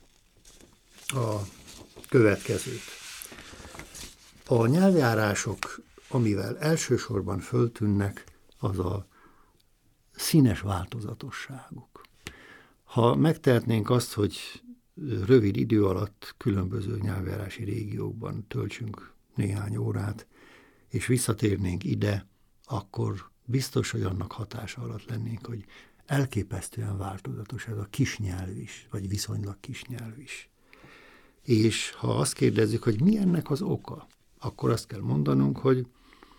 B: a következőt. A nyelvjárások, amivel elsősorban föltűnnek, az a színes változatosságuk. Ha megtehetnénk azt, hogy rövid idő alatt különböző nyelvjárási régiókban töltsünk néhány órát, és visszatérnénk ide, akkor biztos, hogy annak hatása alatt lennénk, hogy elképesztően változatos ez a kisnyelv is, vagy viszonylag kisnyelv is. És ha azt kérdezzük, hogy mi ennek az oka, akkor azt kell mondanunk, hogy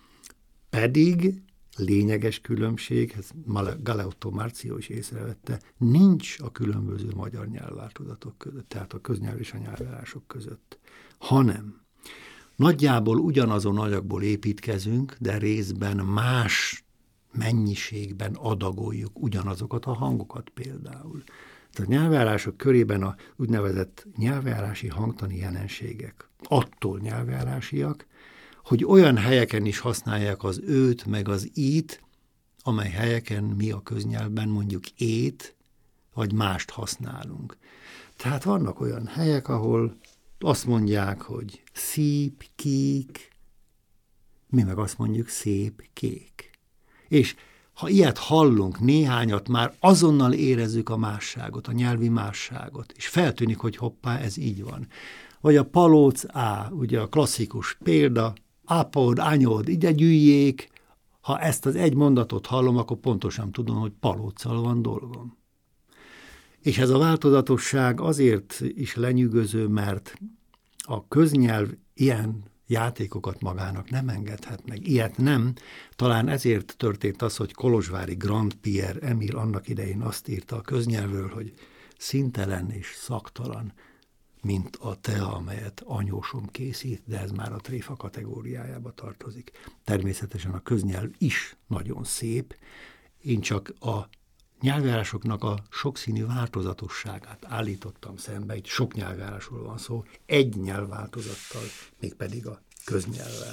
B: pedig lényeges különbség, ez Galeotto Marcio is észrevette, nincs a különböző magyar nyelvváltozatok között, tehát a köznyelv és a nyelvjárások között, hanem nagyjából ugyanazon anyagból építkezünk, de részben más mennyiségben adagoljuk ugyanazokat a hangokat például. Tehát a nyelvjárások körében a úgynevezett nyelvjárási hangtani jelenségek attól nyelvjárásiak, hogy olyan helyeken is használják az őt meg az ít, amely helyeken mi a köznyelvben mondjuk ét, vagy mást használunk. Tehát vannak olyan helyek, ahol azt mondják, hogy szép, kék, mi meg azt mondjuk szép, kék. És ha ilyet hallunk, néhányat már azonnal érezzük a másságot, a nyelvi másságot, és feltűnik, hogy hoppá, ez így van. Vagy a palóc á, ugye a klasszikus példa, apod, anyod, ide gyűjjék, ha ezt az egy mondatot hallom, akkor pontosan tudom, hogy palóccal van dolgom. És ez a változatosság azért is lenyűgöző, mert a köznyelv ilyen játékokat magának nem engedhet meg. Ilyet nem. Talán ezért történt az, hogy kolozsvári Grand Pierre Emil annak idején azt írta a köznyelvről, hogy színtelen és szaktalan, mint a tea, amelyet anyósom készít, de ez már a tréfa kategóriájába tartozik. Természetesen a köznyelv is nagyon szép, én csak a nyelvjárásoknak a sokszínű változatosságát állítottam szembe, itt sok nyelvjárásról van szó, egy nyelvváltozattal, mégpedig a köznyelvvel.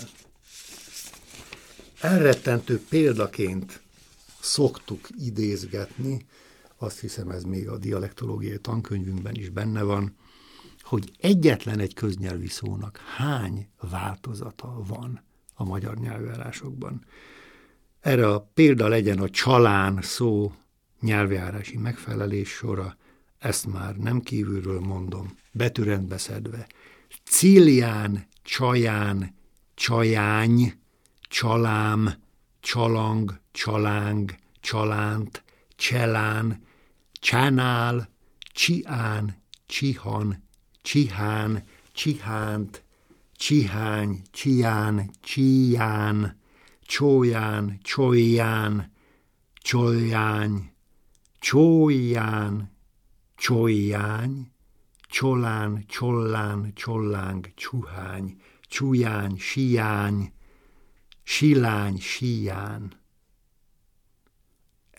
B: Elrettentő példaként szoktuk idézgetni, azt hiszem ez még a dialektológiai tankönyvünkben is benne van, hogy egyetlen egy köznyelvi szónak hány változata van a magyar nyelvjárásokban. Erre a példa legyen a csalán szó nyelvjárási megfelelés sora, ezt már nem kívülről mondom, betűrendbe szedve. Cilján, csaján, csajány, csalám, csalang, csaláng, csalánt, cselán, csánál, csián, csihan, csihán, csihánt, csihány, csián, csiján, csóján, csolyán, csoljány, csóján, csolyány, csolán, csollán, csolláng, csuhány, csujány, siány, silány, síján.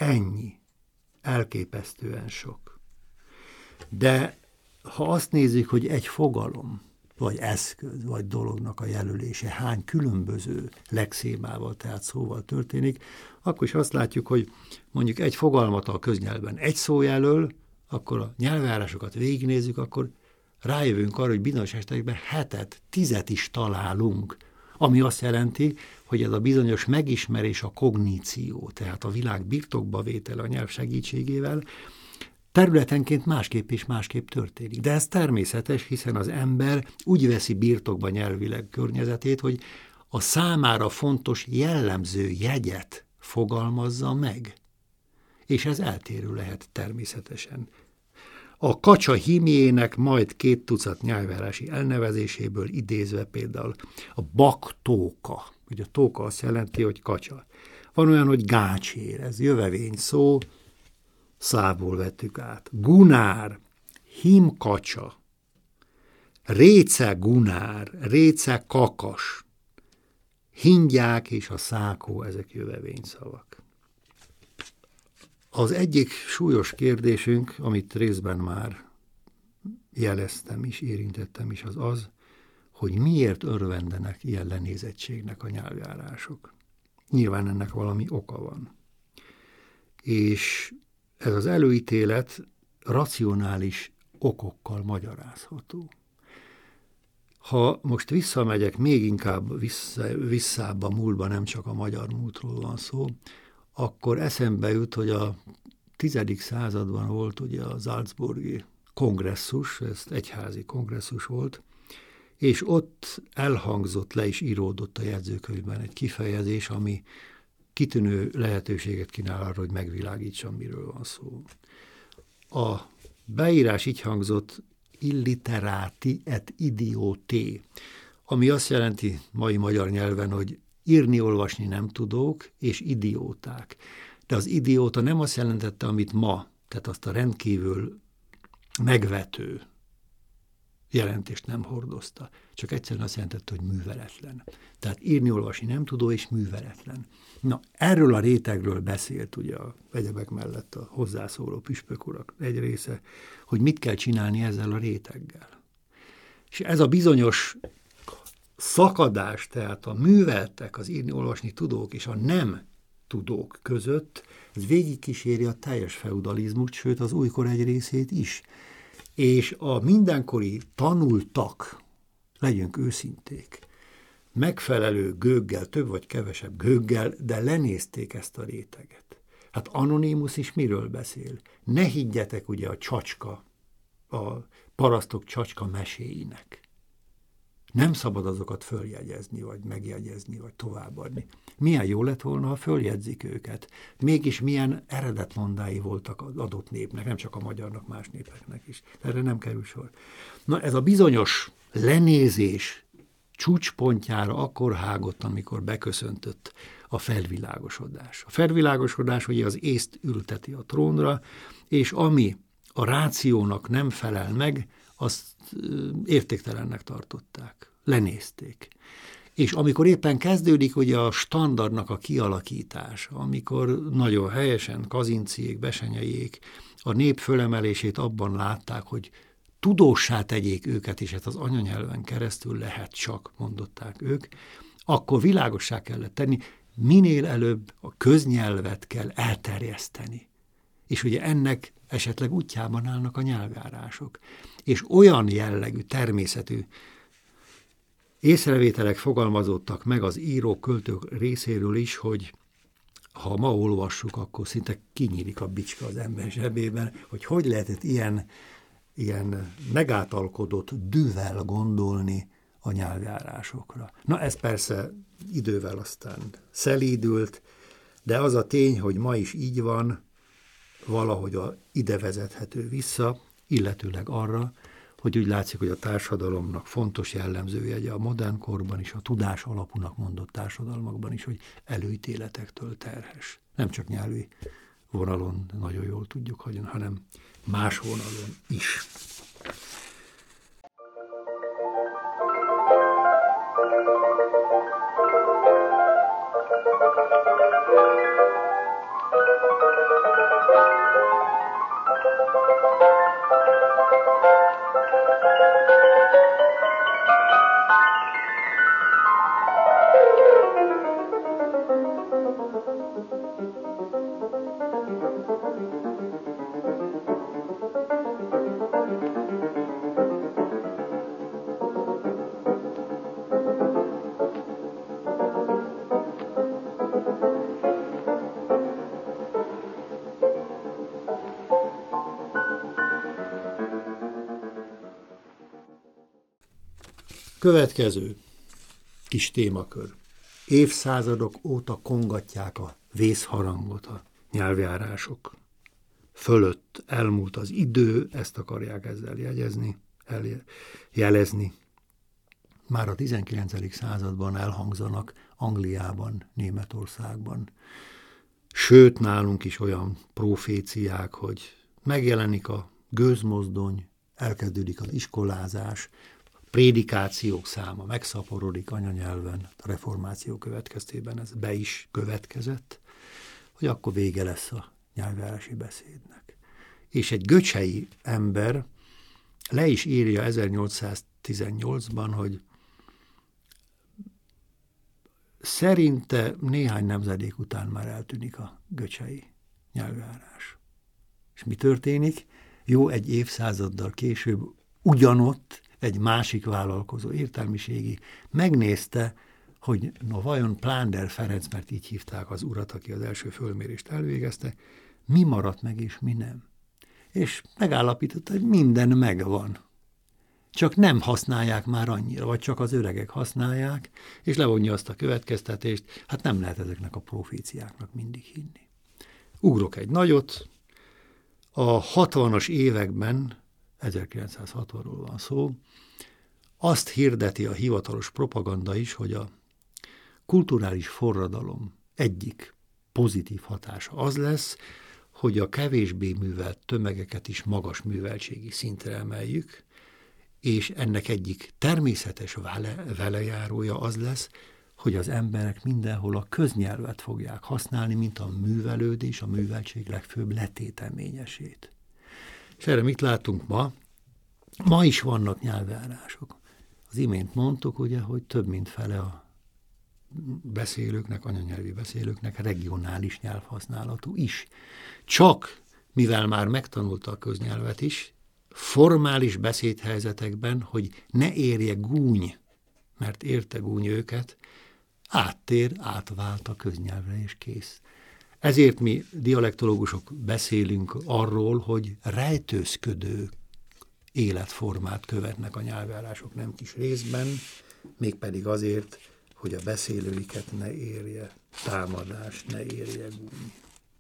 B: Ennyi. Elképesztően sok. De ha azt nézzük, hogy egy fogalom, vagy eszköz, vagy dolognak a jelölése hány különböző lexémával, tehát szóval történik, akkor is azt látjuk, hogy mondjuk egy fogalmat a köznyelvben egy szó jelöl, akkor a nyelvjárásokat végignézzük, akkor rájövünk arra, hogy bizonyos esetekben hetet, tizet is találunk, ami azt jelenti, hogy ez a bizonyos megismerés, a kogníció, tehát a világ birtokba vétele a nyelv segítségével, területenként másképp és másképp történik. De ez természetes, hiszen az ember úgy veszi birtokba nyelvileg környezetét, hogy a számára fontos jellemző jegyet fogalmazza meg. És ez eltérő lehet természetesen. A kacsa hímjének majd két tucat nyelvjárási elnevezéséből idézve például a baktóka. Ugye a tóka azt jelenti, hogy kacsa. Van olyan, hogy gácsér, ez jövevény szó, szából vettük át. Gunár, hímkacsa, réce gunár, réce kakas, hingyák és a szákó, ezek jövevényszavak. Az egyik súlyos kérdésünk, amit részben már jeleztem is, érintettem is, az az, hogy miért örvendenek ilyen lenézettségnek a nyelvjárások. Nyilván ennek valami oka van. És ez az előítélet racionális okokkal magyarázható. Ha most visszamegyek, még inkább vissza, visszább a múltba, nem csak a magyar múltról van szó, akkor eszembe jut, hogy a tizedik században volt ugye a Salzburgi kongresszus, ez egyházi kongresszus volt, és ott elhangzott, le is íródott a jegyzőkönyvben egy kifejezés, ami kitűnő lehetőséget kínál arra, hogy megvilágítsam, miről van szó. A beírás így hangzott illiterati et idioté, ami azt jelenti mai magyar nyelven, hogy írni, olvasni nem tudók, és idióták. De az idióta nem azt jelentette, amit ma, tehát azt a rendkívül megvető jelentést nem hordozta. Csak egyszerűen azt jelentette, hogy műveletlen. Tehát írni, olvasni nem tudó, és műveletlen. Na, erről a rétegről beszélt ugye a egyebek mellett a hozzászóló püspök urak egy része, hogy mit kell csinálni ezzel a réteggel. És ez a bizonyos szakadás, tehát a műveltek, az írni, olvasni tudók és a nem tudók között, ez végigkíséri a teljes feudalizmust, sőt az újkor egy részét is. És a mindenkori tanultak, legyünk őszinték, megfelelő gőggel, több vagy kevesebb gőggel, de lenézték ezt a réteget. Hát Anonymus is miről beszél? Ne higgyetek ugye a csacska, a parasztok csacska meséinek. Nem szabad azokat följegyezni, vagy megjegyezni, vagy továbbadni. Milyen jó lett volna, ha följegyzik őket. Mégis milyen eredetmondái voltak az adott népnek, nem csak a magyarnak, más népeknek is. Erre nem kerül sor. Na ez a bizonyos lenézés csúcspontjára akkor hágott, amikor beköszöntött a felvilágosodás. A felvilágosodás ugye az észt ülteti a trónra, és ami a rációnak nem felel meg, azt értéktelennek tartották, lenézték. És amikor éppen kezdődik ugye a standardnak a kialakítása, amikor nagyon helyesen Kazinciék, Besenyeiék a nép fölemelését abban látták, hogy tudóssá tegyék őket, és hát az anyanyelven keresztül lehet csak, mondották ők, akkor világossá kellett tenni, minél előbb a köznyelvet kell elterjeszteni. És ugye ennek esetleg útjában állnak a nyelvjárások. És olyan jellegű, természetű észrevételek fogalmazódtak meg az írók, költők részéről is, hogy ha ma olvassuk, akkor szinte kinyílik a bicska az ember zsebében, hogy hogy lehetett ilyen, ilyen megátalkodott dűvel gondolni a nyelvjárásokra. Na ez persze idővel aztán szelídült, de az a tény, hogy ma is így van, valahogy a, ide vezethető vissza, illetőleg arra, hogy úgy látszik, hogy a társadalomnak fontos jellemzőjegye a modern korban is, a tudás alapúnak mondott társadalmakban is, hogy előítéletektől terhes. Nem csak nyelvi vonalon, nagyon jól tudjuk, hogy, hanem más vonalon is. Következő kis témakör. Évszázadok óta kongatják a vészharangot a nyelvjárások fölött. Elmúlt az idő, ezt akarják ezzel jegyezni, jelezni. Már a tizenkilencedik században elhangzanak Angliában, Németországban. Sőt, nálunk is olyan proféciák, hogy megjelenik a gőzmozdony, elkezdődik az iskolázás, prédikációk száma megszaporodik anyanyelven, a reformáció következtében ez be is következett, hogy akkor vége lesz a nyelvjárási beszédnek. És egy göcsei ember le is írja ezernyolcszáztizennyolcban, hogy szerinte néhány nemzedék után már eltűnik a göcsei nyelvjárás. És mi történik? Jó egy évszázaddal később ugyanott egy másik vállalkozó, értelmiségi megnézte, hogy no vajon Plánder Ferenc, mert így hívták az urat, aki az első fölmérést elvégezte, mi maradt meg és mi nem. És megállapította, hogy minden megvan. Csak nem használják már annyira, vagy csak az öregek használják, és levonja azt a következtetést, hát nem lehet ezeknek a proféciáknak mindig hinni. Ugrok egy nagyot, a hatvanas években, ezerkilencszázhatvanról van szó, azt hirdeti a hivatalos propaganda is, hogy a kulturális forradalom egyik pozitív hatása az lesz, hogy a kevésbé művelt tömegeket is magas műveltségi szintre emeljük, és ennek egyik természetes vele, velejárója az lesz, hogy az emberek mindenhol a köznyelvet fogják használni, mint a művelődés, a műveltség legfőbb letéteményesét. És erre mit látunk ma? Ma is vannak nyelvjárások. Az imént mondtuk, ugye, hogy több mint fele a beszélőknek, anyanyelvi beszélőknek regionális nyelvhasználatú is. Csak, mivel már megtanulta a köznyelvet is, formális beszédhelyzetekben, hogy ne érje gúny, mert érte gúny őket, áttér, átvált a köznyelvre és kész. Ezért mi dialektológusok beszélünk arról, hogy rejtőzködő életformát követnek a nyelvjárások nem kis részben, mégpedig azért, hogy a beszélőiket ne érje támadás, ne érje gúny.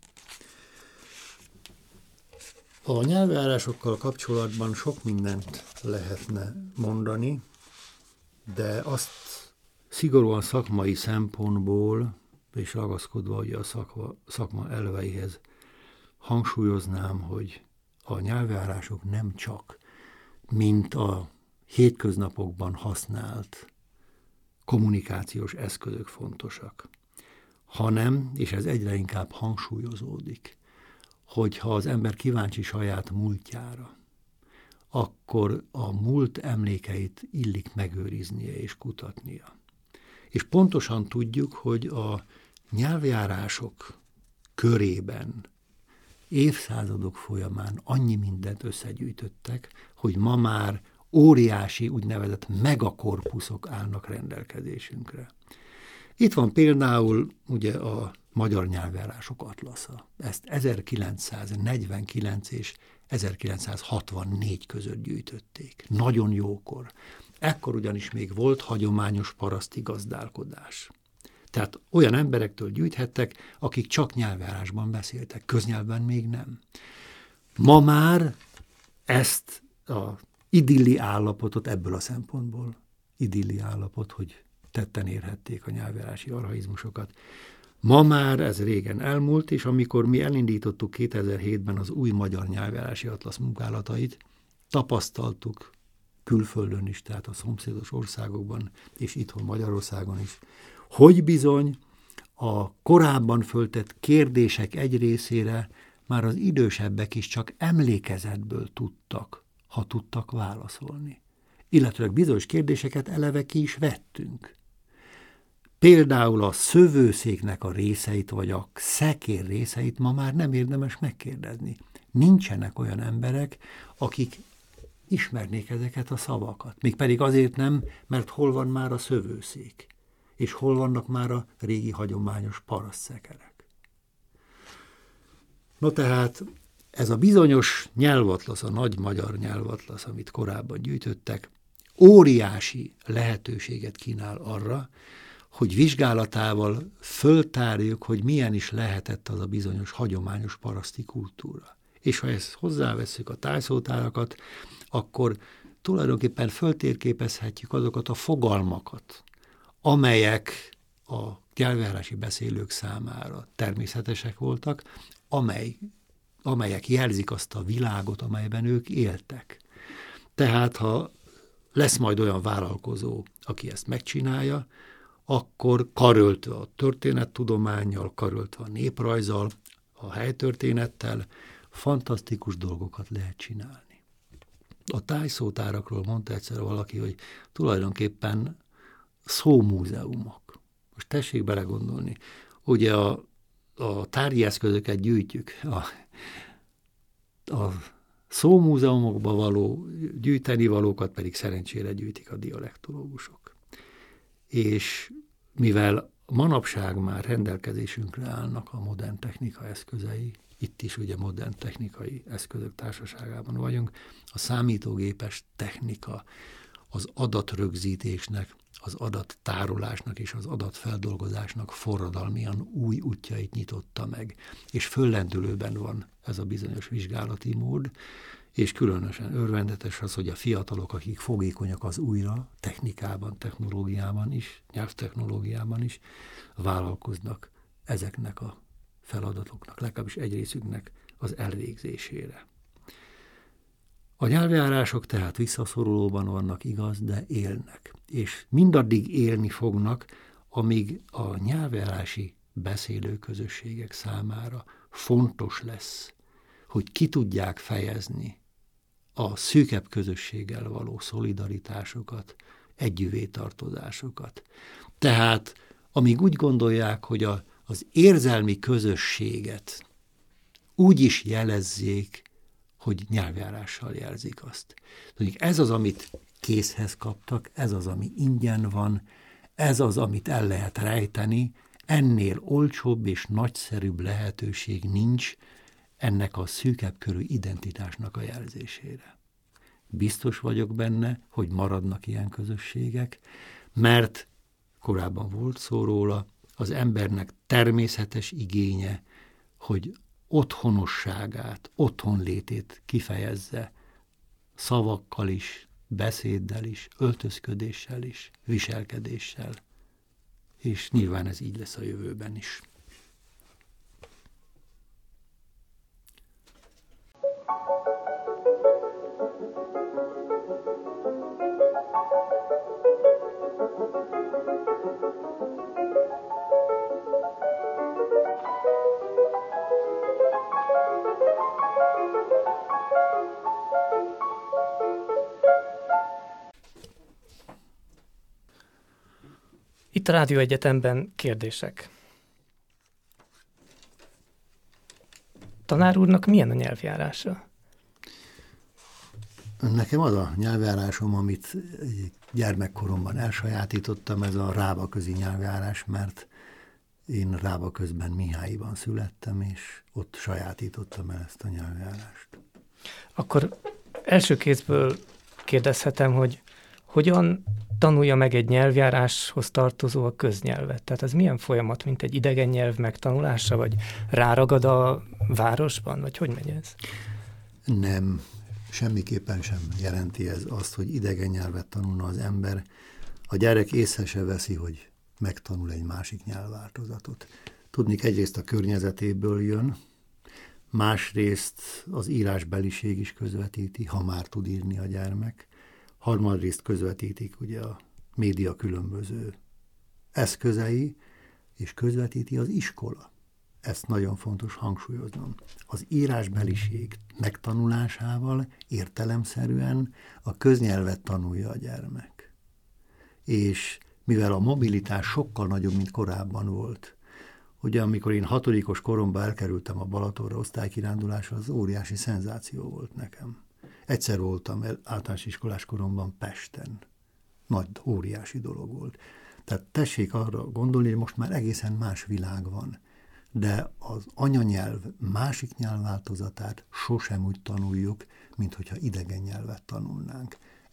B: A nyelvjárásokkal kapcsolatban sok mindent lehetne mondani, de azt szigorúan szakmai szempontból, és ragaszkodva ugye a szakma, szakma elveihez hangsúlyoznám, hogy a nyelvjárások nem csak, mint a hétköznapokban használt kommunikációs eszközök fontosak, hanem, és ez egyre inkább hangsúlyozódik, hogyha az ember kíváncsi saját múltjára, akkor a múlt emlékeit illik megőriznie és kutatnia. És pontosan tudjuk, hogy a nyelvjárások körében évszázadok folyamán annyi mindent összegyűjtöttek, hogy ma már óriási úgynevezett megakorpuszok állnak rendelkezésünkre. Itt van például ugye a magyar nyelvjárások atlasza. Ezt ezerkilencszáznegyvenkilenc és ezerkilencszázhatvannégy között gyűjtötték. Nagyon jókor. Ekkor ugyanis még volt hagyományos paraszti gazdálkodás. Tehát olyan emberektől gyűjthettek, akik csak nyelvjárásban beszéltek, köznyelvben még nem. Ma már ezt a idilli állapotot ebből a szempontból, idilli állapot, hogy tetten érhették a nyelvjárási archaizmusokat. Ma már ez régen elmúlt, és amikor mi elindítottuk kétezer-hétben az új magyar nyelvjárási atlasz munkálatait, tapasztaltuk külföldön is, tehát a szomszédos országokban, és itthon Magyarországon is, hogy bizony a korábban föltett kérdések egy részére már az idősebbek is csak emlékezetből tudtak, ha tudtak válaszolni. Illetve bizonyos kérdéseket eleve ki is vettünk. Például a szövőszéknek a részeit, vagy a szekér részeit ma már nem érdemes megkérdezni. Nincsenek olyan emberek, akik ismernék ezeket a szavakat. Mégpedig azért nem, mert hol van már a szövőszék, és hol vannak már a régi hagyományos parasztszekerek. No tehát ez a bizonyos nyelvatlasz, a nagy magyar nyelvatlasz, amit korábban gyűjtöttek, óriási lehetőséget kínál arra, hogy vizsgálatával föltárjuk, hogy milyen is lehetett az a bizonyos hagyományos paraszti kultúra. És ha ezt hozzáveszünk a tájszótárakat, akkor tulajdonképpen föltérképezhetjük azokat a fogalmakat, amelyek a nyelvjárási beszélők számára természetesek voltak, amely, amelyek jelzik azt a világot, amelyben ők éltek. Tehát, ha lesz majd olyan vállalkozó, aki ezt megcsinálja, akkor karöltve a történettudománnyal, karöltve a néprajzzal, a helytörténettel fantasztikus dolgokat lehet csinálni. A tájszótárakról mondta egyszer valaki, hogy tulajdonképpen szómúzeumok. Most tessék belegondolni. Ugye a, a tárgyi eszközöket gyűjtjük, a, a szómúzeumokba való gyűjteni valókat pedig szerencsére gyűjtik a dialektológusok. És mivel manapság már rendelkezésünkre állnak a modern technika eszközei, itt is ugye modern technikai eszközök társaságában vagyunk, a számítógépes technika az adatrögzítésnek, az adattárolásnak és az adatfeldolgozásnak forradalmian új útjait nyitotta meg, és föllendülőben van ez a bizonyos vizsgálati mód, és különösen örvendetes az, hogy a fiatalok, akik fogékonyak az újra, technikában, technológiában is, nyelvtechnológiában is vállalkoznak ezeknek a feladatoknak, legalábbis egy részüknek az elvégzésére. A nyelvjárások tehát visszaszorulóban vannak, igaz, de élnek. És mindaddig élni fognak, amíg a nyelvjárási beszélőközösségek számára fontos lesz, hogy ki tudják fejezni a szűkebb közösséggel való szolidaritásokat, együvétartozásokat. Tehát amíg úgy gondolják, hogy a, az érzelmi közösséget úgy is jelezzék, hogy nyelvjárással jelzik azt. Tudjuk, ez az, amit készhez kaptak, ez az, ami ingyen van, ez az, amit el lehet rejteni, ennél olcsóbb és nagyszerűbb lehetőség nincs ennek a szűkebb körű identitásnak a jelzésére. Biztos vagyok benne, hogy maradnak ilyen közösségek, mert korábban volt szó róla, az embernek természetes igénye, hogy otthonosságát, otthonlétét kifejezze szavakkal is, beszéddel is, öltözködéssel is, viselkedéssel. És nyilván ez így lesz a jövőben is.
A: Itt a Rádió Egyetemben kérdések. Tanár úrnak milyen a nyelvjárása?
B: Nekem az a nyelvjárásom, amit gyermekkoromban elsajátítottam, ez a rábaközi nyelvjárás, mert én Rábaközben Mihályiban születtem, és ott sajátítottam el ezt a nyelvjárást.
A: Akkor első kézből kérdezhetem, hogy hogyan tanulja meg egy nyelvjáráshoz tartozó a köznyelvet? Tehát ez milyen folyamat, mint egy idegen nyelv megtanulása, vagy ráragad a városban, vagy hogy megy ez?
B: Nem, semmiképpen sem jelenti ez azt, hogy idegen nyelvet tanulna az ember. A gyerek észre se veszi, hogy megtanul egy másik nyelvváltozatot. Tudnik, egyrészt a környezetéből jön, másrészt az írásbeliség is közvetíti, ha már tud írni a gyermek. Harmadrészt közvetítik ugye a média különböző eszközei, és közvetíti az iskola. Ezt nagyon fontos hangsúlyoznom. Az írásbeliség megtanulásával értelemszerűen a köznyelvet tanulja a gyermek. És mivel a mobilitás sokkal nagyobb, mint korábban volt, ugye amikor én hatodikos koromban elkerültem a Balatonra osztálykirándulásra, az óriási szenzáció volt nekem. Egyszer voltam általános iskolás koromban Pesten. Nagy, óriási dolog volt. Tehát tessék arra gondolni, hogy most már egészen más világ van. De az anyanyelv másik nyelvváltozatát sosem úgy tanuljuk, mint hogyha idegen nyelvet tanulnánk.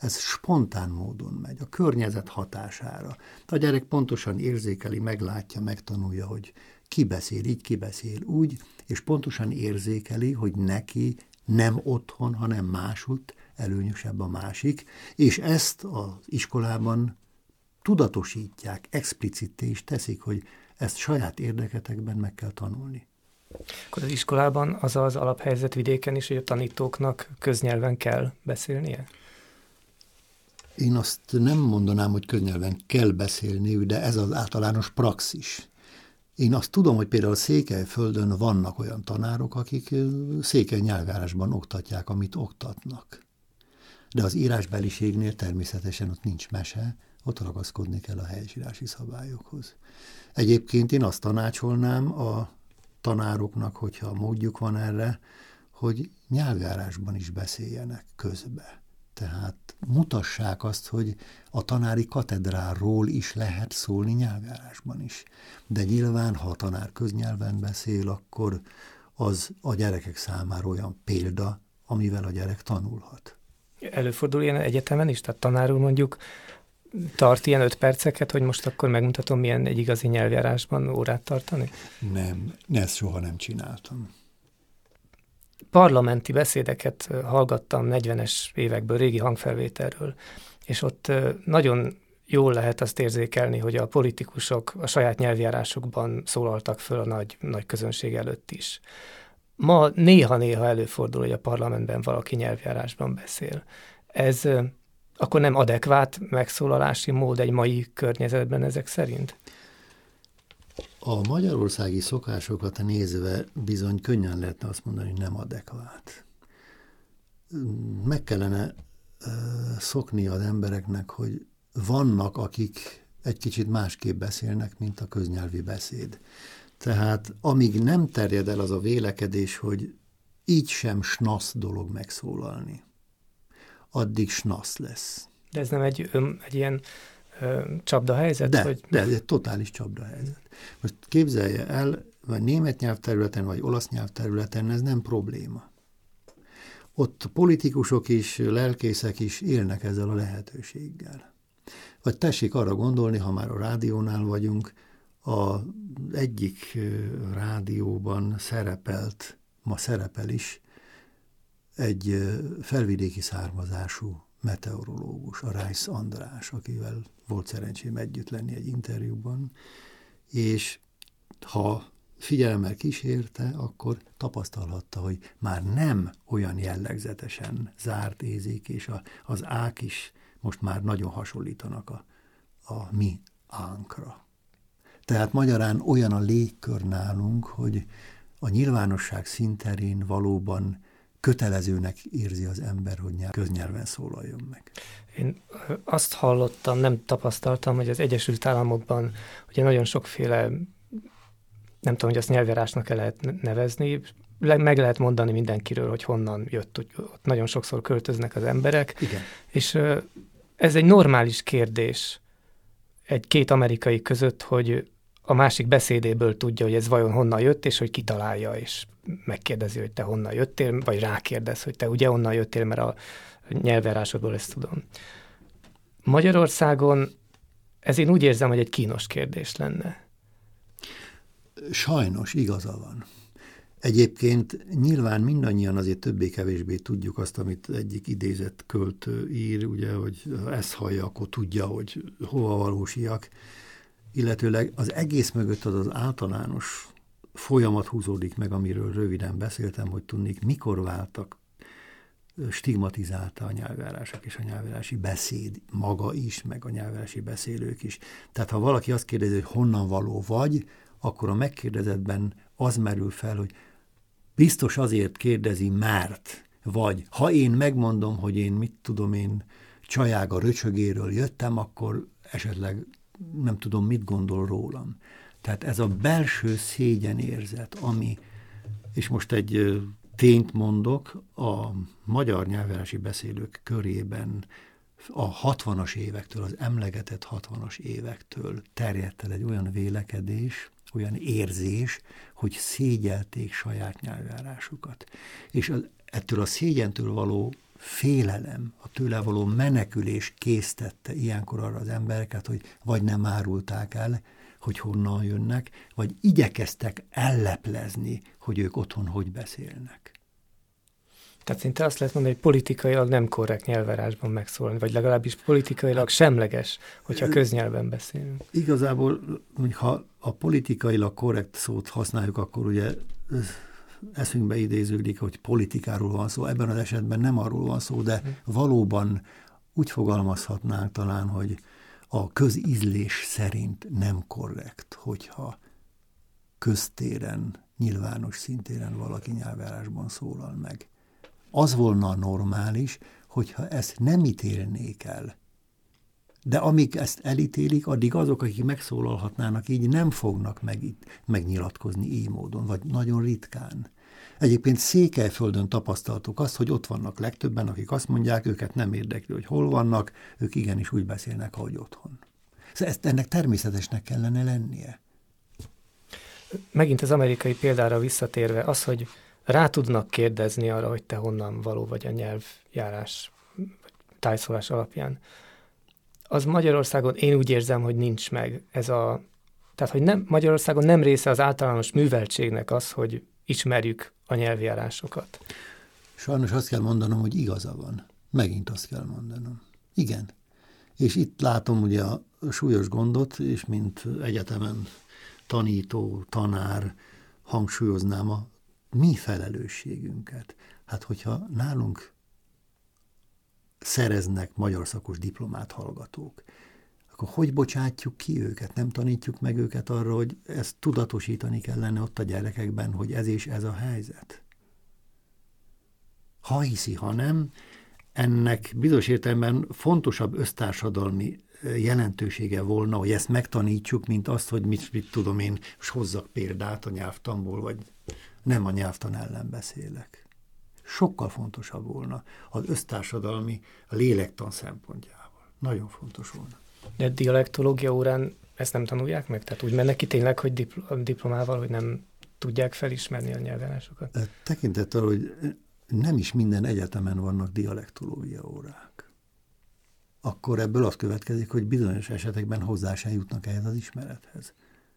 B: Ez spontán módon megy, a környezet hatására. A gyerek pontosan érzékeli, meglátja, megtanulja, hogy ki beszél így, ki beszél úgy, és pontosan érzékeli, hogy neki nem otthon, hanem másutt előnyösebb a másik, és ezt az iskolában tudatosítják, explicitté is teszik, hogy ezt saját érdeketekben meg kell tanulni.
A: Akkor az iskolában az az alaphelyzet vidéken is, hogy a tanítóknak köznyelven kell beszélnie?
B: Én azt nem mondanám, hogy köznyelven kell beszélniük, de ez az általános praxis. Én azt tudom, hogy például Székelyföldön vannak olyan tanárok, akik székely nyelvjárásban oktatják, amit oktatnak. De az írásbeliségnél természetesen ott nincs mese, ott ragaszkodni kell a helyesírási szabályokhoz. Egyébként én azt tanácsolnám a tanároknak, hogyha módjuk van erre, hogy nyelvjárásban is beszéljenek közbe. Tehát mutassák azt, hogy a tanári katedráról is lehet szólni nyelvjárásban is. De nyilván, ha a tanár köznyelven beszél, akkor az a gyerekek számára olyan példa, amivel a gyerek tanulhat.
A: Előfordul ilyen egyetemen is? Tehát tanár úr mondjuk tart ilyen öt perceket, hogy most akkor megmutatom, milyen egy igazi nyelvjárásban órát tartani?
B: Nem, ezt soha nem csináltam.
A: Parlamenti beszédeket hallgattam negyvenes évekből, régi hangfelvételről, és ott nagyon jól lehet azt érzékelni, hogy a politikusok a saját nyelvjárásukban szólaltak föl a nagy, nagy közönség előtt is. Ma néha-néha előfordul, hogy a parlamentben valaki nyelvjárásban beszél. Ez akkor nem adekvát megszólalási mód egy mai környezetben ezek szerint?
B: A magyarországi szokásokat nézve bizony könnyen lehetne azt mondani, hogy nem adekvát. Meg kellene szokni az embereknek, hogy vannak, akik egy kicsit másképp beszélnek, mint a köznyelvi beszéd. Tehát amíg nem terjed el az a vélekedés, hogy így sem snasz dolog megszólalni, addig snasz lesz.
A: De ez nem egy, egy ilyen ö, csapdahelyzet?
B: De,
A: hogy...
B: de ez egy totális csapdahelyzet. Most képzelje el, vagy német nyelvterületen, vagy olasz nyelvterületen ez nem probléma. Ott politikusok is, lelkészek is élnek ezzel a lehetőséggel. Vagy tessék arra gondolni, ha már a rádiónál vagyunk, az egyik rádióban szerepelt, ma szerepel is, egy felvidéki származású meteorológus, a Rájsz András, akivel volt szerencsém együtt lenni egy interjúban, és ha figyelemmel kísérte, akkor tapasztalhatta, hogy már nem olyan jellegzetesen zárt ézik, és a, az ák is most már nagyon hasonlítanak a, a mi ánkra. Tehát magyarán olyan a légkör nálunk, hogy a nyilvánosság színterén valóban kötelezőnek érzi az ember, hogy nyelv, köznyelven szólaljon meg.
A: Én azt hallottam, nem tapasztaltam, hogy az Egyesült Államokban ugye nagyon sokféle, nem tudom, hogy azt nyelvjárásnak el lehet nevezni, meg lehet mondani mindenkiről, hogy honnan jött, hogy ott nagyon sokszor költöznek az emberek.
B: Igen.
A: És ez egy normális kérdés egy két amerikai között, hogy a másik beszédéből tudja, hogy ez vajon honnan jött, és hogy kitalálja, és megkérdezi, hogy te honnan jöttél, vagy rákérdez, hogy te ugye honnan jöttél, mert a nyelvjárásodból ezt tudom. Magyarországon ez én úgy érzem, hogy egy kínos kérdés lenne.
B: Sajnos igaza van. Egyébként nyilván mindannyian azért többé-kevésbé tudjuk azt, amit egyik idézett költő ír, ugye, hogy ezt hallja, akkor tudja, hogy hova valósiak. Illetőleg az egész mögött az az általános folyamat húzódik meg, amiről röviden beszéltem, hogy tudnék, mikor váltak stigmatizálta a nyelvjárások és a nyelvjárási beszéd maga is, meg a nyelvjárási beszélők is. Tehát ha valaki azt kérdezi, hogy honnan való vagy, akkor a megkérdezetben az merül fel, hogy biztos azért kérdezi, mert, vagy ha én megmondom, hogy én mit tudom én Csajága Röcsögéről jöttem, akkor esetleg nem tudom, mit gondol rólam. Tehát ez a belső szégyenérzet, ami, és most egy tényt mondok, a magyar nyelvjárási beszélők körében a hatvanas évektől, az emlegetett hatvanas évektől terjedt el egy olyan vélekedés, olyan érzés, hogy szégyelték saját nyelvjárásukat. És az, ettől a szégyentől való félelem, a tőle való menekülés késztette ilyenkor arra az embereket, hogy vagy nem árulták el, hogy honnan jönnek, vagy igyekeztek elleplezni, hogy ők otthon hogy beszélnek.
A: Tehát szinte azt lehet mondani, hogy politikailag nem korrekt nyelvárásban megszólalni, vagy legalábbis politikailag semleges, hogyha köznyelven beszélünk.
B: Igazából, ha a politikailag korrekt szót használjuk, akkor ugye eszünkbe idéződik, hogy politikáról van szó. Ebben az esetben nem arról van szó, de valóban úgy fogalmazhatnánk talán, hogy a közízlés szerint nem korrekt, hogyha köztéren, nyilvános szintéren valaki nyelvjárásban szólal meg. Az volna normális, hogyha ezt nem ítélnék el. De amíg ezt elítélik, addig azok, akik megszólalhatnának így, nem fognak meg, megnyilatkozni így módon, vagy nagyon ritkán. Egyébként Székelyföldön tapasztaltuk azt, hogy ott vannak legtöbben, akik azt mondják, őket nem érdekli, hogy hol vannak, ők igenis úgy beszélnek, ahogy otthon. Szóval ezt ennek természetesnek kellene lennie.
A: Megint az amerikai példára visszatérve, az, hogy rá tudnak kérdezni arra, hogy te honnan való vagy a nyelvjárás, vagy tájszólás alapján, az Magyarországon én úgy érzem, hogy nincs meg ez a... Tehát, hogy nem, Magyarországon nem része az általános műveltségnek az, hogy ismerjük a nyelvjárásokat.
B: Sajnos azt kell mondanom, hogy igaza van. Megint azt kell mondanom. Igen. És itt látom ugye a súlyos gondot, és mint egyetemen tanító, tanár hangsúlyoznám a mi felelősségünket. Hát, hogyha nálunk szereznek magyar szakos diplomát hallgatók, akkor hogy bocsátjuk ki őket? Nem tanítjuk meg őket arra, hogy ezt tudatosítani kellene ott a gyerekekben, hogy ez és ez a helyzet? Ha hiszi, ha nem, ennek bizonyos értelemben fontosabb össztársadalmi jelentősége volna, hogy ezt megtanítsuk, mint azt, hogy mit, mit tudom én, és hozzak példát a nyelvtanból, vagy nem a nyelvtan ellen beszélek. Sokkal fontosabb volna az össztársadalmi, a lélektan szempontjából. Nagyon fontos volna.
A: De dialektológia órán ezt nem tanulják meg? Tehát úgy mennek ki tényleg, hogy dipl- diplomával, hogy nem tudják felismerni a nyelvjárásokat?
B: Tekintettel, hogy nem is minden egyetemen vannak dialektológia órák. Akkor ebből az következik, hogy bizonyos esetekben hozzá se jutnak ehhez az ismerethez.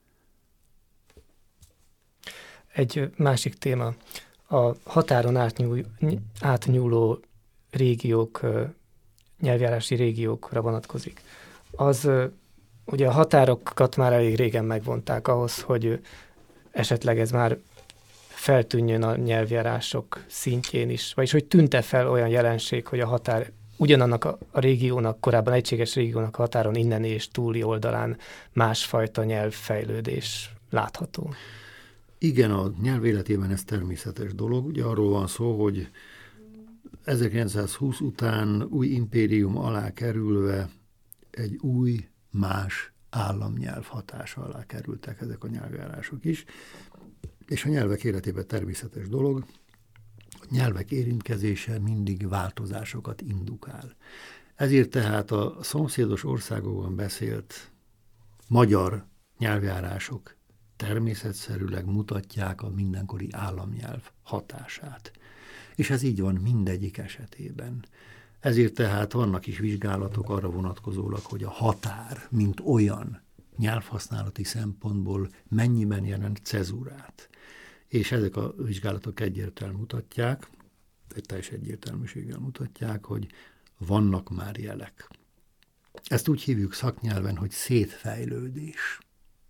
A: Egy másik téma. A határon átnyúl, átnyúló régiók, nyelvjárási régiókra vonatkozik. Az ugye a határokat már elég régen megvonták ahhoz, hogy esetleg ez már feltűnjön a nyelvjárások szintjén is, vagyis hogy tűnte fel olyan jelenség, hogy a határ ugyanannak a, a régiónak, korábban egységes régiónak a határon innen és túli oldalán másfajta nyelvfejlődés látható.
B: Igen, a nyelv életében ez természetes dolog. Ugye arról van szó, hogy ezerkilencszázhúsz után új impérium alá kerülve egy új, más államnyelv hatása alá kerültek ezek a nyelvjárások is, és a nyelvek életében természetes dolog. A nyelvek érintkezése mindig változásokat indukál. Ezért tehát a szomszédos országokban beszélt magyar nyelvjárások természetszerűleg mutatják a mindenkori államnyelv hatását. És ez így van mindegyik esetében. Ezért tehát vannak is vizsgálatok arra vonatkozólag, hogy a határ, mint olyan nyelvhasználati szempontból mennyiben jelent cezurát. És ezek a vizsgálatok egyértelműen mutatják, egy teljes egyértelműséggel mutatják, hogy vannak már jelek. Ezt úgy hívjuk szaknyelven, hogy szétfejlődés.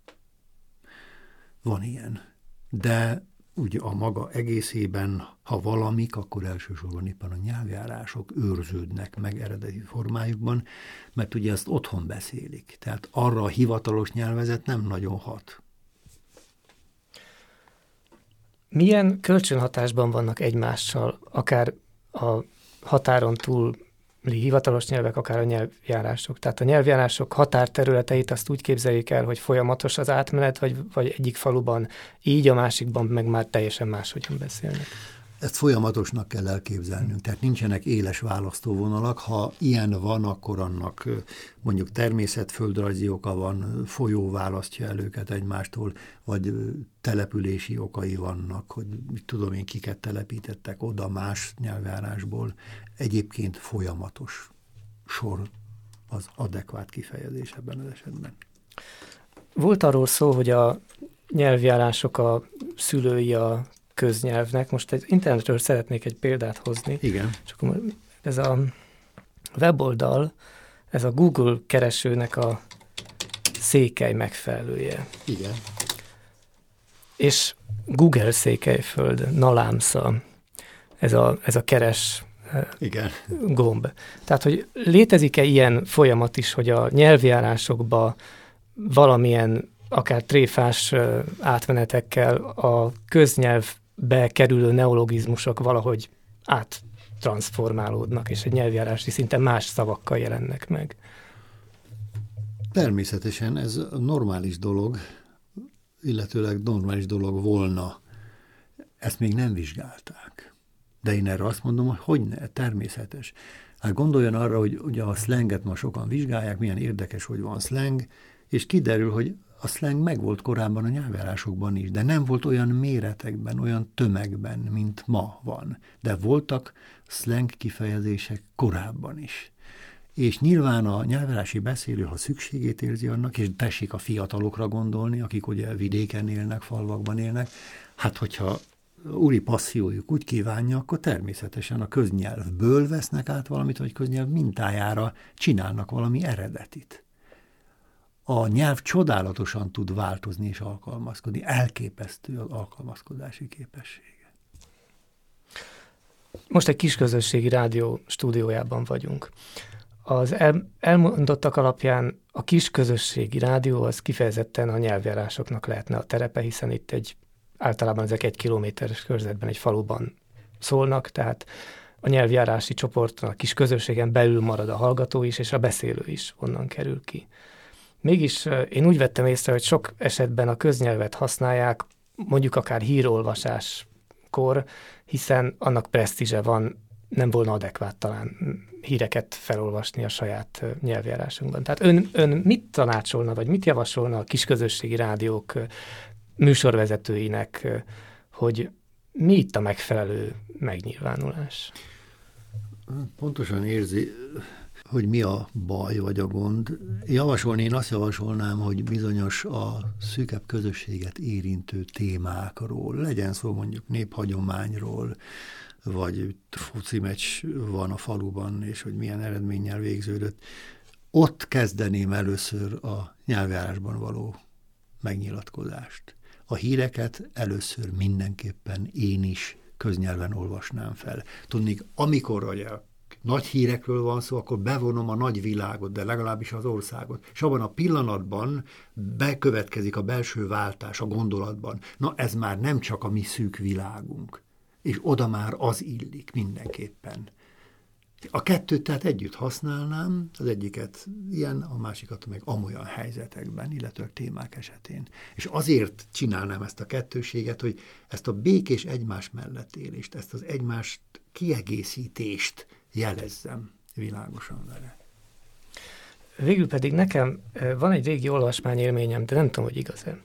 B: Van ilyen. De ugye a maga egészében, ha valamik, akkor elsősorban éppen a nyelvjárások őrződnek meg eredeti formájukban, mert ugye ezt otthon beszélik. Tehát arra a hivatalos nyelvezet nem nagyon hat.
A: Milyen kölcsönhatásban vannak egymással, akár a határon túli hivatalos nyelvek, akár a nyelvjárások? Tehát a nyelvjárások határterületeit azt úgy képzeljék el, hogy folyamatos az átmenet, vagy, vagy egyik faluban így, a másikban meg már teljesen máshogyan beszélnek.
B: Ezt folyamatosnak kell elképzelnünk, tehát nincsenek éles választóvonalak. Ha ilyen van, akkor annak mondjuk természetföldrajzi oka van, folyó választja el őket egymástól, vagy települési okai vannak, hogy mit tudom én, kiket telepítettek oda más nyelvjárásból. Egyébként folyamatos sor az adekvát kifejezés ebben az esetben.
A: Volt arról szó, hogy a nyelvjárások a szülői a köznyelvnek. Most egy internetről szeretnék egy példát hozni.
B: Igen.
A: Csak ez a weboldal, ez a Google keresőnek a székely megfelelője.
B: Igen.
A: És Google Székelyföld, Nalámsza, ez a, ez a keres
B: Igen.
A: gomb. Tehát, hogy létezik-e ilyen folyamat is, hogy a nyelvjárásokba valamilyen akár tréfás átmenetekkel a köznyelvbe kerülő neologizmusok valahogy áttranszformálódnak, és egy nyelvjárási szinten más szavakkal jelennek meg.
B: Természetesen ez normális dolog, illetőleg normális dolog volna. Ezt még nem vizsgálták. De én erre azt mondom, hogy hogyne, természetes. Hát gondoljon arra, hogy ugye a szlenget ma sokan vizsgálják, milyen érdekes, hogy van szleng, és kiderül, hogy a szleng megvolt korábban a nyelvjárásokban is, de nem volt olyan méretekben, olyan tömegben, mint ma van. De voltak szleng kifejezések korábban is. És nyilván a nyelvjárási beszélő, ha szükségét érzi annak, és tessék a fiatalokra gondolni, akik ugye vidéken élnek, falvakban élnek, hát hogyha úri passziójuk úgy kívánja, akkor természetesen a köznyelvből vesznek át valamit, vagy köznyelv mintájára csinálnak valami eredetit. A nyelv csodálatosan tud változni és alkalmazkodni. Elképesztő az alkalmazkodási képessége.
A: Most egy kisközösségi rádió stúdiójában vagyunk. Az el, elmondottak alapján a kisközösségi rádió az kifejezetten a nyelvjárásoknak lehetne a terepe, hiszen itt egy általában ezek egy kilométeres körzetben, egy faluban szólnak, tehát a nyelvjárási csoporton, a kis közösségen belül marad a hallgató is, és a beszélő is onnan kerül ki. Mégis én úgy vettem észre, hogy sok esetben a köznyelvet használják, mondjuk akár hírolvasáskor, hiszen annak presztízse van, nem volna adekvát talán híreket felolvasni a saját nyelvjárásunkban. Tehát ön, ön mit tanácsolna, vagy mit javasolna a kisközösségi rádiók műsorvezetőinek, hogy mi itt a megfelelő megnyilvánulás?
B: Pontosan érzi, hogy mi a baj vagy a gond. Javasolni, én azt javasolnám, hogy bizonyos a szűkebb közösséget érintő témákról, legyen szó mondjuk néphagyományról, vagy foci meccs van a faluban, és hogy milyen eredménnyel végződött. Ott kezdeném először a nyelvjárásban való megnyilatkozást. A híreket először mindenképpen én is köznyelven olvasnám fel. Tudni, amikor vagy a nagy hírekről van szó, akkor bevonom a nagy világot, de legalábbis az országot. És abban a pillanatban bekövetkezik a belső váltás a gondolatban. Na, ez már nem csak a mi szűk világunk. És oda már az illik mindenképpen. A kettőt tehát együtt használnám, az egyiket ilyen, a másikat meg amolyan helyzetekben, illetve témák esetén. És azért csinálnám ezt a kettőséget, hogy ezt a békés egymás mellett élést, ezt az egymást kiegészítést jelezzem világosan vele.
A: Végül pedig nekem van egy régi olvasmányélményem, de nem tudom, hogy igaz-e.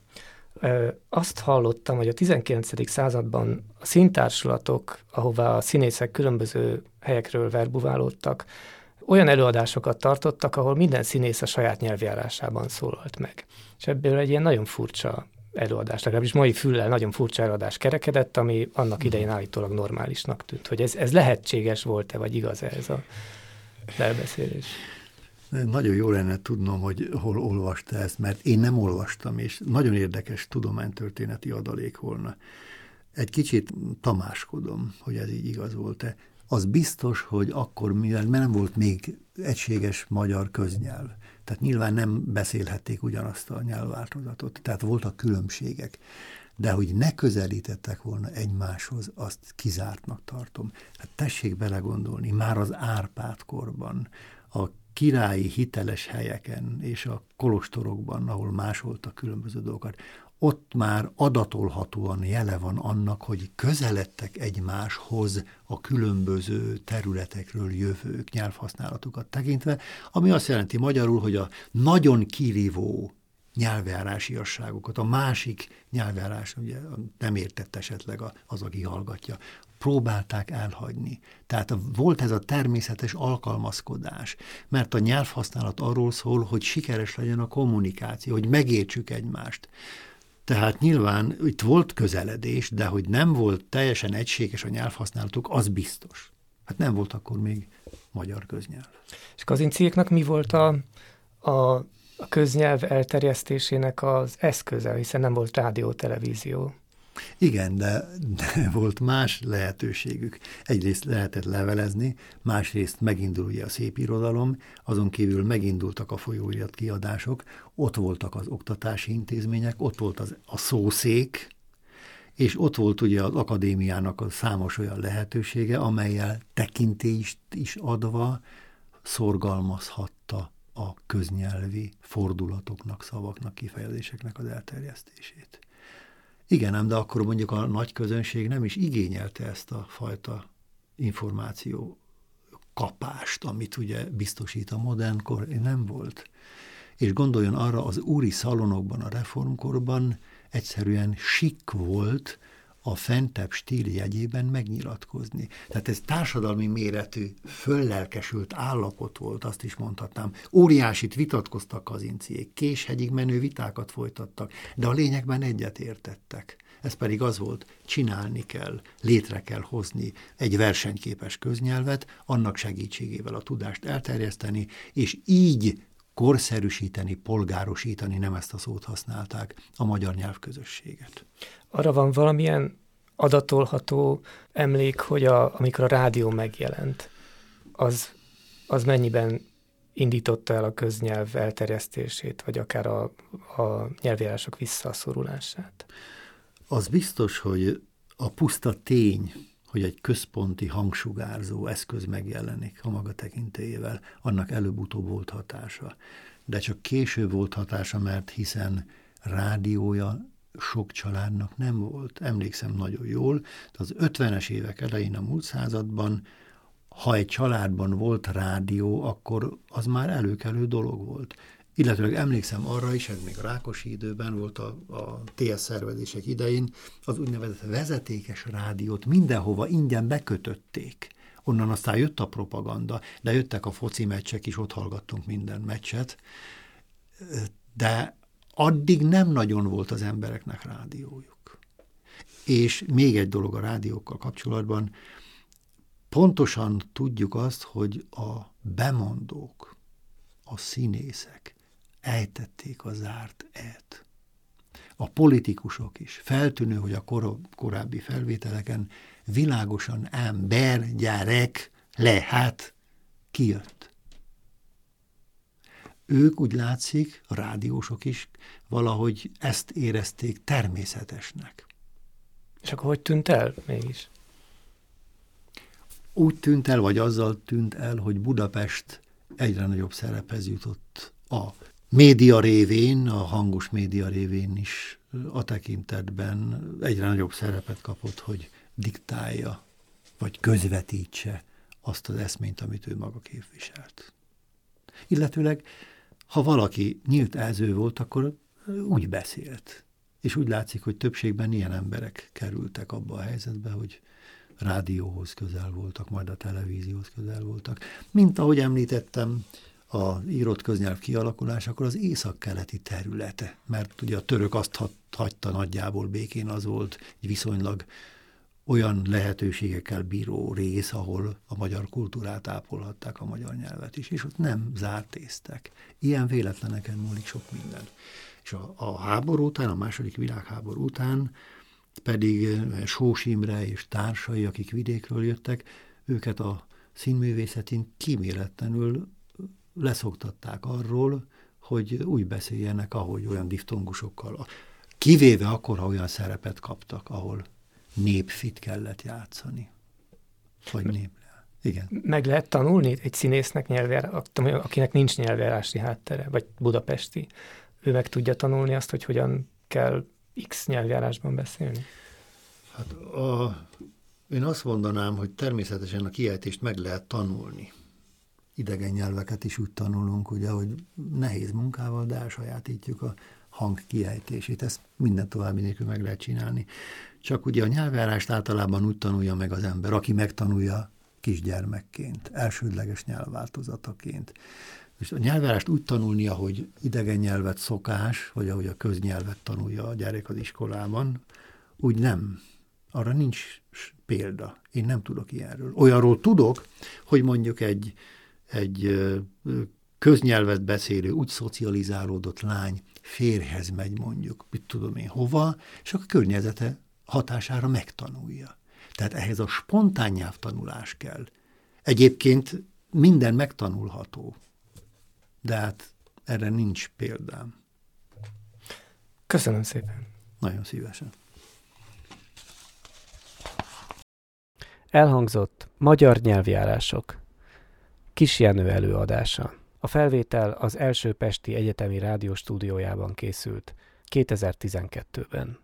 A: Azt hallottam, hogy a tizenkilencedik században a színtársulatok, ahová a színészek különböző helyekről verbuválódtak, olyan előadásokat tartottak, ahol minden színész a saját nyelvjárásában szólalt meg. És ebből egy ilyen nagyon furcsa előadás, legalábbis mai füllel nagyon furcsa előadás kerekedett, ami annak idején állítólag normálisnak tűnt. Hogy ez, ez lehetséges volt-e, vagy igaz-e ez a elbeszélés?
B: Nagyon jó lenne tudnom, hogy hol olvasta ezt, mert én nem olvastam, és nagyon érdekes tudománytörténeti adalék volna. Egy kicsit tamáskodom, hogy ez így igaz volt-e. Az biztos, hogy akkor, mivel nem volt még egységes magyar köznyelv, tehát nyilván nem beszélhették ugyanazt a nyelvváltozatot, tehát voltak különbségek. De hogy ne közelítettek volna egymáshoz, azt kizártnak tartom. Hát tessék belegondolni, már az Árpád-korban, a királyi hiteles helyeken és a kolostorokban, ahol másoltak különböző dolgokat, ott már adatolhatóan jele van annak, hogy közeledtek egymáshoz a különböző területekről jövők nyelvhasználatukat tekintve, ami azt jelenti magyarul, hogy a nagyon kirívó nyelvjárásiasságokat, a másik nyelvjárás, ugye nem értett esetleg az, aki hallgatja, próbálták elhagyni. Tehát volt ez a természetes alkalmazkodás, mert a nyelvhasználat arról szól, hogy sikeres legyen a kommunikáció, hogy megértsük egymást. Tehát nyilván itt volt közeledés, de hogy nem volt teljesen egységes a nyelvhasználatuk, az biztos. Hát nem volt akkor még magyar köznyelv.
A: És Kazincéknak mi volt a, a, a köznyelv elterjesztésének az eszköze, hiszen nem volt rádió, televízió?
B: Igen, de, de volt más lehetőségük. Egyrészt lehetett levelezni, másrészt megindul ugye a szépirodalom, azon kívül megindultak a folyóirat kiadások, ott voltak az oktatási intézmények, ott volt az, a szószék, és ott volt ugye az akadémiának a számos olyan lehetősége, amellyel tekintélyt is adva szorgalmazhatta a köznyelvi fordulatoknak, szavaknak, kifejezéseknek az elterjesztését. Igen, ám de akkor mondjuk a nagy közönség nem is igényelte ezt a fajta információ kapást, amit ugye biztosít a modern kor, nem volt. És gondoljon arra, az úri szalonokban, a reformkorban egyszerűen sik volt a fentebb stíl jegyében megnyilatkozni. Tehát ez társadalmi méretű, föllelkesült állapot volt, azt is mondhatnám. Óriásit vitatkoztak Kazincék, Késhegyig menő vitákat folytattak, de a lényegben egyet értettek. Ez pedig az volt, csinálni kell, létre kell hozni egy versenyképes köznyelvet, annak segítségével a tudást elterjeszteni, és így korszerűsíteni, polgárosítani, nem ezt a szót használták, a magyar nyelvközösséget.
A: Arra van valamilyen adatolható emlék, hogy a, amikor a rádió megjelent, az, az mennyiben indította el a köznyelv elterjesztését, vagy akár a, a nyelvjárások visszaszorulását?
B: Az biztos, hogy a puszta tény, hogy egy központi hangsugárzó eszköz megjelenik a maga tekintélyével, annak előbb-utóbb volt hatása. De csak később volt hatása, mert hiszen rádiója sok családnak nem volt. Emlékszem nagyon jól, de az ötvenes évek elején a múlt században, ha egy családban volt rádió, akkor az már előkelő dolog volt. Illetőleg emlékszem arra is, ez még a Rákosi időben volt a, a té es szervezések idején, az úgynevezett vezetékes rádiót mindenhova ingyen bekötötték. Onnan aztán jött a propaganda, de jöttek a foci meccsek is, ott hallgattunk minden meccset, de addig nem nagyon volt az embereknek rádiójuk. És még egy dolog a rádiókkal kapcsolatban, pontosan tudjuk azt, hogy a bemondók, a színészek ejtették a zárt et. A politikusok is. Feltűnő, hogy a kor- korábbi felvételeken világosan ember, gyerek, lehet, kijött. Ők úgy látszik, a rádiósok is valahogy ezt érezték természetesnek.
A: És akkor hogy tűnt el mégis?
B: Úgy tűnt el, vagy azzal tűnt el, hogy Budapest egyre nagyobb szerephez jutott a média révén, a hangos média révén is a tekintetben egyre nagyobb szerepet kapott, hogy diktálja, vagy közvetítse azt az eszményt, amit ő maga képviselt. Illetőleg, ha valaki nyílt elző volt, akkor úgy beszélt. És úgy látszik, hogy többségben ilyen emberek kerültek abba a helyzetbe, hogy rádióhoz közel voltak, majd a televízióhoz közel voltak. Mint ahogy említettem, az írott köznyelv kialakulásakor az északkeleti területe, mert ugye a török azt hagyta nagyjából békén, az volt egy viszonylag olyan lehetőségekkel bíró rész, ahol a magyar kultúrát ápolhatták, a magyar nyelvet is, és ott nem zártéztek. Ilyen véletleneken múlik sok minden. És a, a háború után, a második világháború után pedig Sós Imre és társai, akik vidékről jöttek, őket a színművészetén kíméletlenül leszoktatták arról, hogy úgy beszéljenek, ahogy olyan diftongusokkal. Kivéve akkor, ha olyan szerepet kaptak, ahol népfit kellett játszani. Vagy nép. Igen.
A: Meg lehet tanulni egy színésznek nyelvjárás, akinek nincs nyelvjárási háttere, vagy budapesti. Ő meg tudja tanulni azt, hogy hogyan kell X nyelvjárásban beszélni?
B: Hát a, én azt mondanám, hogy természetesen a kiejtést meg lehet tanulni. Idegen nyelveket is úgy tanulunk, ugye, hogy nehéz munkával, de elsajátítjuk a hang kiejtését. Ezt minden további nélkül meg lehet csinálni. Csak ugye a nyelvjárást általában úgy tanulja meg az ember, aki megtanulja kisgyermekként, elsődleges nyelvváltozataként. És a nyelvjárást úgy tanulni, ahogy idegen nyelvet szokás, vagy ahogy a köznyelvet tanulja a gyerek az iskolában, úgy nem. Arra nincs példa. Én nem tudok ilyenről. Olyanról tudok, hogy mondjuk egy, egy köznyelvet beszélő, úgy szocializálódott lány férjhez megy mondjuk, mit tudom én hova, és akkor a környezete hatására megtanulja. Tehát ehhez a spontán nyelvtanulás kell. Egyébként minden megtanulható, de hát erre nincs példám.
A: Köszönöm szépen.
B: Nagyon szívesen.
A: Elhangzott Magyar nyelvjárások. Kis Jenő előadása. A felvétel az első pesti egyetemi rádióstúdiójában készült kétezer-tizenkettőben.